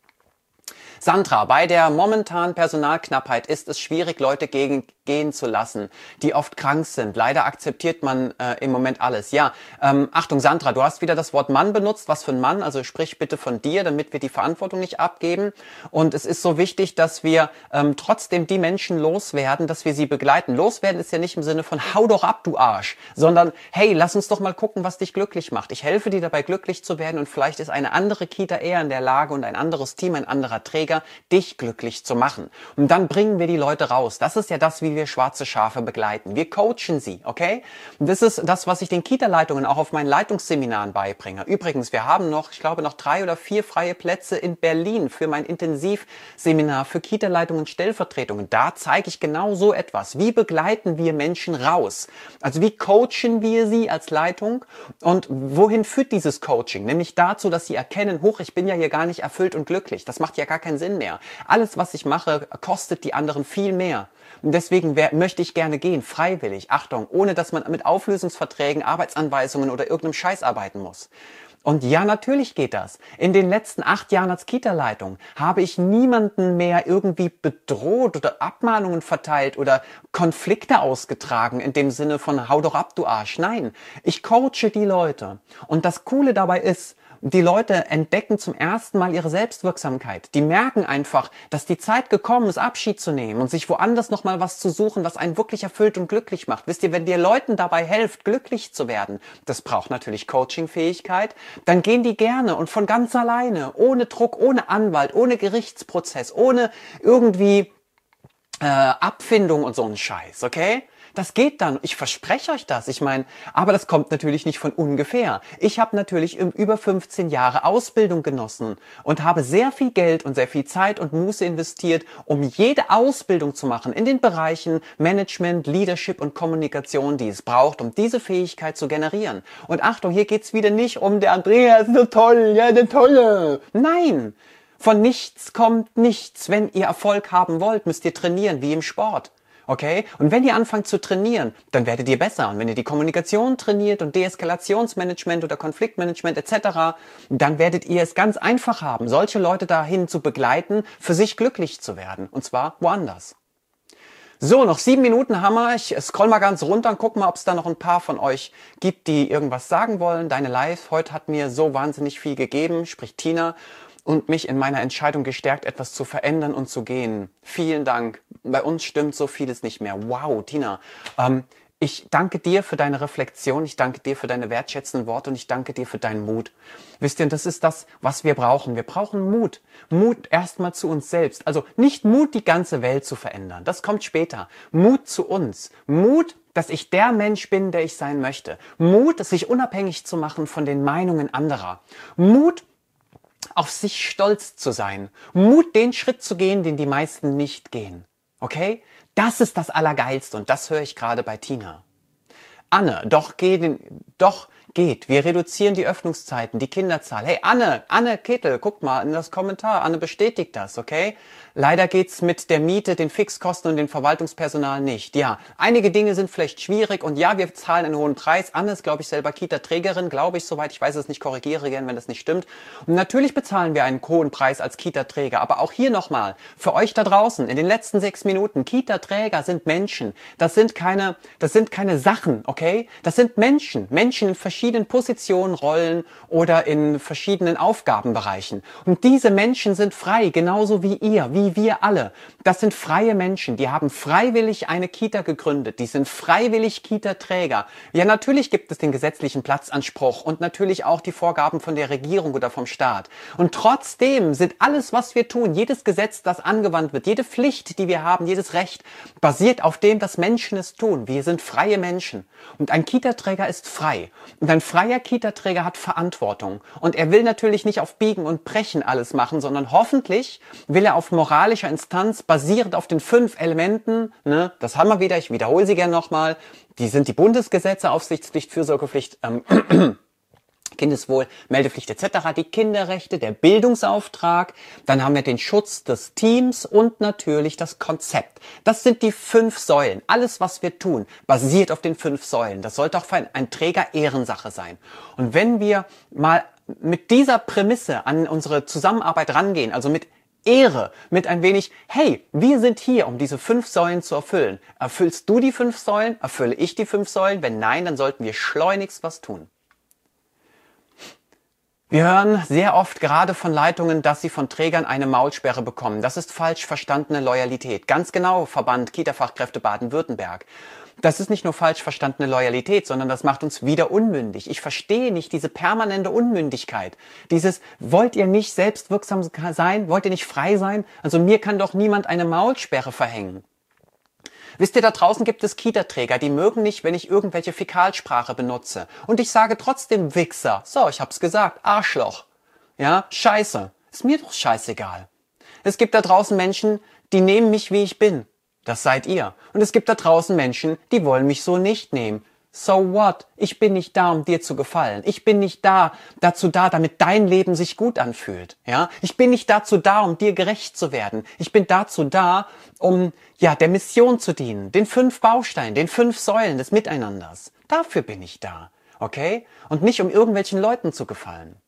Sandra, bei der momentanen Personalknappheit ist es schwierig, Leute gehen zu lassen, die oft krank sind. Leider akzeptiert man im Moment alles. Ja, Achtung Sandra, du hast wieder das Wort Mann benutzt. Was für ein Mann? Also sprich bitte von dir, damit wir die Verantwortung nicht abgeben. Und es ist so wichtig, dass wir trotzdem die Menschen loswerden, dass wir sie begleiten. Loswerden ist ja nicht im Sinne von hau doch ab, du Arsch, sondern hey, lass uns doch mal gucken, was dich glücklich macht. Ich helfe dir dabei, glücklich zu werden und vielleicht ist eine andere Kita eher in der Lage und ein anderes Team, ein anderer Träger, dich glücklich zu machen. Und dann bringen wir die Leute raus. Das ist ja das, wie wir schwarze Schafe begleiten. Wir coachen sie, okay? Und das ist das, was ich den Kita-Leitungen auch auf meinen Leitungsseminaren beibringe. Übrigens, wir haben noch, ich glaube, noch 3 oder 4 freie Plätze in Berlin für mein Intensivseminar für Kita-Leitungen und Stellvertretungen. Da zeige ich genau so etwas. Wie begleiten wir Menschen raus? Also wie coachen wir sie als Leitung? Und wohin führt dieses Coaching? Nämlich dazu, dass sie erkennen, ich bin ja hier gar nicht erfüllt und glücklich. Das macht ja gar keinen Sinn mehr. Alles, was ich mache, kostet die anderen viel mehr. Und deswegen möchte ich gerne gehen, freiwillig. Achtung, ohne dass man mit Auflösungsverträgen, Arbeitsanweisungen oder irgendeinem Scheiß arbeiten muss. Und ja, natürlich geht das. In den letzten 8 Jahren als Kita-Leitung habe ich niemanden mehr irgendwie bedroht oder Abmahnungen verteilt oder Konflikte ausgetragen in dem Sinne von hau doch ab, du Arsch. Nein, ich coache die Leute. Und das Coole dabei ist, die Leute entdecken zum ersten Mal ihre Selbstwirksamkeit. Die merken einfach, dass die Zeit gekommen ist, Abschied zu nehmen und sich woanders nochmal was zu suchen, was einen wirklich erfüllt und glücklich macht. Wisst ihr, wenn ihr Leuten dabei helft, glücklich zu werden, das braucht natürlich Coaching-Fähigkeit, dann gehen die gerne und von ganz alleine, ohne Druck, ohne Anwalt, ohne Gerichtsprozess, ohne irgendwie Abfindung und so einen Scheiß, okay? Das geht dann. Ich verspreche euch das. Ich meine, aber das kommt natürlich nicht von ungefähr. Ich habe natürlich über 15 Jahre Ausbildung genossen und habe sehr viel Geld und sehr viel Zeit und Muße investiert, um jede Ausbildung zu machen in den Bereichen Management, Leadership und Kommunikation, die es braucht, um diese Fähigkeit zu generieren. Und Achtung, hier geht's wieder nicht um der Andreas, so toll, ja, der Tolle. Nein, von nichts kommt nichts. Wenn ihr Erfolg haben wollt, müsst ihr trainieren, wie im Sport. Okay? Und wenn ihr anfangt zu trainieren, dann werdet ihr besser. Und wenn ihr die Kommunikation trainiert und Deeskalationsmanagement oder Konfliktmanagement etc., dann werdet ihr es ganz einfach haben, solche Leute dahin zu begleiten, für sich glücklich zu werden. Und zwar woanders. So, noch 7 Minuten haben wir. Ich scroll mal ganz runter und guck mal, ob es da noch ein paar von euch gibt, die irgendwas sagen wollen. Deine Live heute hat mir so wahnsinnig viel gegeben, spricht Tina, und mich in meiner Entscheidung gestärkt, etwas zu verändern und zu gehen. Vielen Dank. Bei uns stimmt so vieles nicht mehr. Wow, Tina. Ich danke dir für deine Reflexion, ich danke dir für deine wertschätzenden Worte und ich danke dir für deinen Mut. Wisst ihr, und das ist das, was wir brauchen. Wir brauchen Mut. Mut erstmal zu uns selbst. Also nicht Mut, die ganze Welt zu verändern. Das kommt später. Mut zu uns. Mut, dass ich der Mensch bin, der ich sein möchte. Mut, sich unabhängig zu machen von den Meinungen anderer. Mut, auf sich stolz zu sein. Mut, den Schritt zu gehen, den die meisten nicht gehen. Okay? Das ist das Allergeilste und das höre ich gerade bei Tina. Anne, doch geht. Wir reduzieren die Öffnungszeiten, die Kinderzahl. Hey Anne Kittel, guck mal in das Kommentar. Anne bestätigt das, okay? Leider geht's mit der Miete, den Fixkosten und dem Verwaltungspersonal nicht. Ja, einige Dinge sind vielleicht schwierig und ja, wir zahlen einen hohen Preis. Anne ist, glaube ich, selber Kita-Trägerin, glaube ich, soweit ich weiß es nicht, korrigiere gern, wenn das nicht stimmt. Und natürlich bezahlen wir einen hohen Preis als Kita-Träger. Aber auch hier nochmal, für euch da draußen, in den letzten 6 Minuten, Kita-Träger sind Menschen. Das sind keine Sachen, okay? Das sind Menschen. Menschen in verschiedenen Positionen, Rollen oder in verschiedenen Aufgabenbereichen. Und diese Menschen sind frei, genauso wie ihr, wie wir alle. Das sind freie Menschen, die haben freiwillig eine Kita gegründet, die sind freiwillig Kita-Träger. Ja, natürlich gibt es den gesetzlichen Platzanspruch und natürlich auch die Vorgaben von der Regierung oder vom Staat. Und trotzdem sind alles, was wir tun, jedes Gesetz, das angewandt wird, jede Pflicht, die wir haben, jedes Recht, basiert auf dem, dass Menschen es tun. Wir sind freie Menschen. Und ein Kita-Träger ist frei. Und ein freier Kita-Träger hat Verantwortung. Und er will natürlich nicht auf Biegen und Brechen alles machen, sondern hoffentlich will er auf moralischer Instanz, basierend auf den 5 Elementen, ne, das haben wir wieder, ich wiederhole sie gerne nochmal, die sind die Bundesgesetze, Aufsichtspflicht, Fürsorgepflicht, Kindeswohl, Meldepflicht etc., die Kinderrechte, der Bildungsauftrag, dann haben wir den Schutz des Teams und natürlich das Konzept. Das sind die 5 Säulen. Alles, was wir tun, basiert auf den 5 Säulen. Das sollte auch für einen Träger Ehrensache sein. Und wenn wir mal mit dieser Prämisse an unsere Zusammenarbeit rangehen, also mit Ehre, mit ein wenig, hey, wir sind hier, um diese 5 Säulen zu erfüllen. Erfüllst du die 5 Säulen? Erfülle ich die 5 Säulen? Wenn nein, dann sollten wir schleunigst was tun. Wir hören sehr oft gerade von Leitungen, dass sie von Trägern eine Maulsperre bekommen. Das ist falsch verstandene Loyalität. Ganz genau, Verband Kita-Fachkräfte Baden-Württemberg. Das ist nicht nur falsch verstandene Loyalität, sondern das macht uns wieder unmündig. Ich verstehe nicht diese permanente Unmündigkeit. Dieses, wollt ihr nicht selbstwirksam sein? Wollt ihr nicht frei sein? Also mir kann doch niemand eine Maulsperre verhängen. Wisst ihr, da draußen gibt es Kita-Träger, die mögen nicht, wenn ich irgendwelche Fäkalsprache benutze. Und ich sage trotzdem Wichser. So, ich hab's gesagt. Arschloch. Ja, Scheiße. Ist mir doch scheißegal. Es gibt da draußen Menschen, die nehmen mich, wie ich bin. Das seid ihr. Und es gibt da draußen Menschen, die wollen mich so nicht nehmen. So what? Ich bin nicht da, um dir zu gefallen. Ich bin nicht dazu da, damit dein Leben sich gut anfühlt. Ja? Ich bin nicht dazu da, um dir gerecht zu werden. Ich bin dazu da, um der Mission zu dienen. Den 5 Bausteinen, den 5 Säulen des Miteinanders. Dafür bin ich da. Okay? Und nicht, um irgendwelchen Leuten zu gefallen.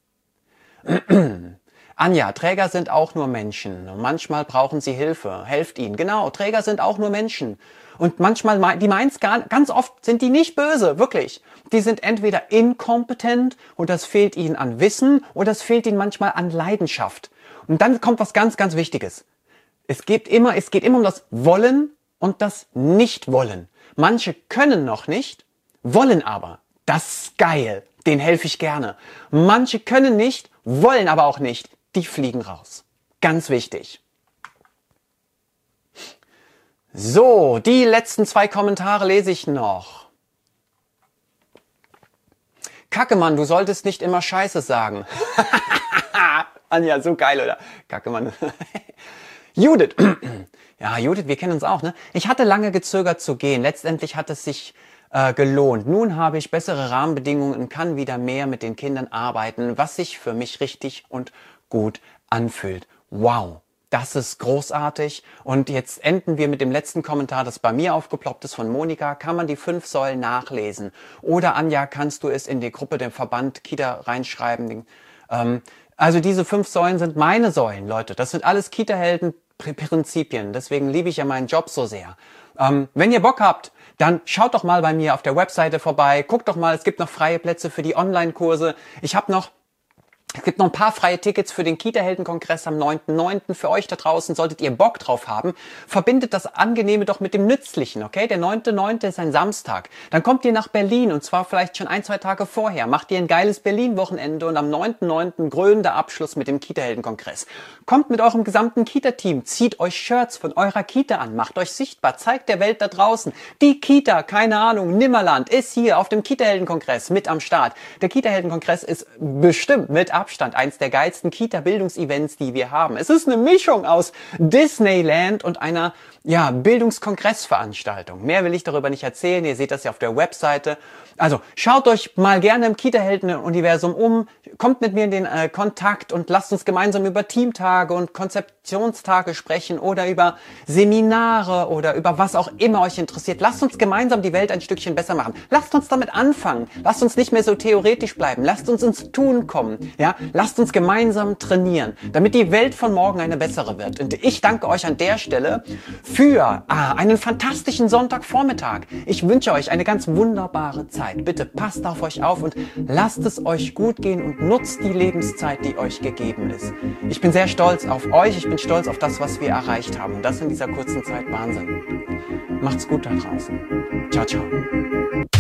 Anja, Träger sind auch nur Menschen. Und manchmal brauchen sie Hilfe. Helft ihnen. Genau, Träger sind auch nur Menschen. Und manchmal, die meinen's ganz oft sind die nicht böse, wirklich. Die sind entweder inkompetent und das fehlt ihnen an Wissen oder es fehlt ihnen manchmal an Leidenschaft. Und dann kommt was ganz, ganz Wichtiges. Es geht immer um das Wollen und das Nicht-Wollen. Manche können noch nicht, wollen aber. Das ist geil. Denen helfe ich gerne. Manche können nicht, wollen aber auch nicht. Die fliegen raus. Ganz wichtig. So, die letzten 2 Kommentare lese ich noch. Kackemann, du solltest nicht immer Scheiße sagen. Anja, so geil, oder? Kackemann. Judith. Ja, Judith, wir kennen uns auch, ne? Ich hatte lange gezögert zu gehen. Letztendlich hat es sich gelohnt. Nun habe ich bessere Rahmenbedingungen und kann wieder mehr mit den Kindern arbeiten, was sich für mich richtig und gut anfühlt. Wow. Das ist großartig. Und jetzt enden wir mit dem letzten Kommentar, das bei mir aufgeploppt ist von Monika. Kann man die 5 Säulen nachlesen? Oder Anja, kannst du es in die Gruppe dem Verband Kita reinschreiben? Also diese 5 Säulen sind meine Säulen, Leute. Das sind alles Kita-Helden Prinzipien. Deswegen liebe ich ja meinen Job so sehr. Wenn ihr Bock habt, dann schaut doch mal bei mir auf der Webseite vorbei. Guckt doch mal, es gibt noch freie Plätze für die Online-Kurse. Es gibt noch ein paar freie Tickets für den Kita-Helden-Kongress am 9.9. Für euch da draußen, solltet ihr Bock drauf haben. Verbindet das Angenehme doch mit dem Nützlichen, okay? Der 9.9. ist ein Samstag. Dann kommt ihr nach Berlin und zwar vielleicht schon 1-2 Tage vorher. Macht ihr ein geiles Berlin-Wochenende und am 9.9. krönender Abschluss mit dem Kita-Helden-Kongress. Kommt mit eurem gesamten Kita-Team, zieht euch Shirts von eurer Kita an, macht euch sichtbar, zeigt der Welt da draußen. Die Kita, keine Ahnung, Nimmerland, ist hier auf dem Kita-Helden-Kongress mit am Start. Der Kita-Helden-Kongress ist bestimmt mit Abstand eins der geilsten Kita-Bildungsevents, die wir haben. Es ist eine Mischung aus Disneyland und einer Bildungskongressveranstaltung. Mehr will ich darüber nicht erzählen. Ihr seht das ja auf der Webseite. Also schaut euch mal gerne im Kita-Helden-Universum um, kommt mit mir in den Kontakt und lasst uns gemeinsam über Teamtage und Konzeptionstage sprechen oder über Seminare oder über was auch immer euch interessiert. Lasst uns gemeinsam die Welt ein Stückchen besser machen. Lasst uns damit anfangen. Lasst uns nicht mehr so theoretisch bleiben. Lasst uns ins Tun kommen. Ja, lasst uns gemeinsam trainieren, damit die Welt von morgen eine bessere wird. Und ich danke euch an der Stelle für einen fantastischen Sonntagvormittag. Ich wünsche euch eine ganz wunderbare Zeit. Bitte passt auf euch auf und lasst es euch gut gehen und nutzt die Lebenszeit, die euch gegeben ist. Ich bin sehr stolz auf euch. Ich bin stolz auf das, was wir erreicht haben. Und das in dieser kurzen Zeit Wahnsinn. Macht's gut da draußen. Ciao, ciao.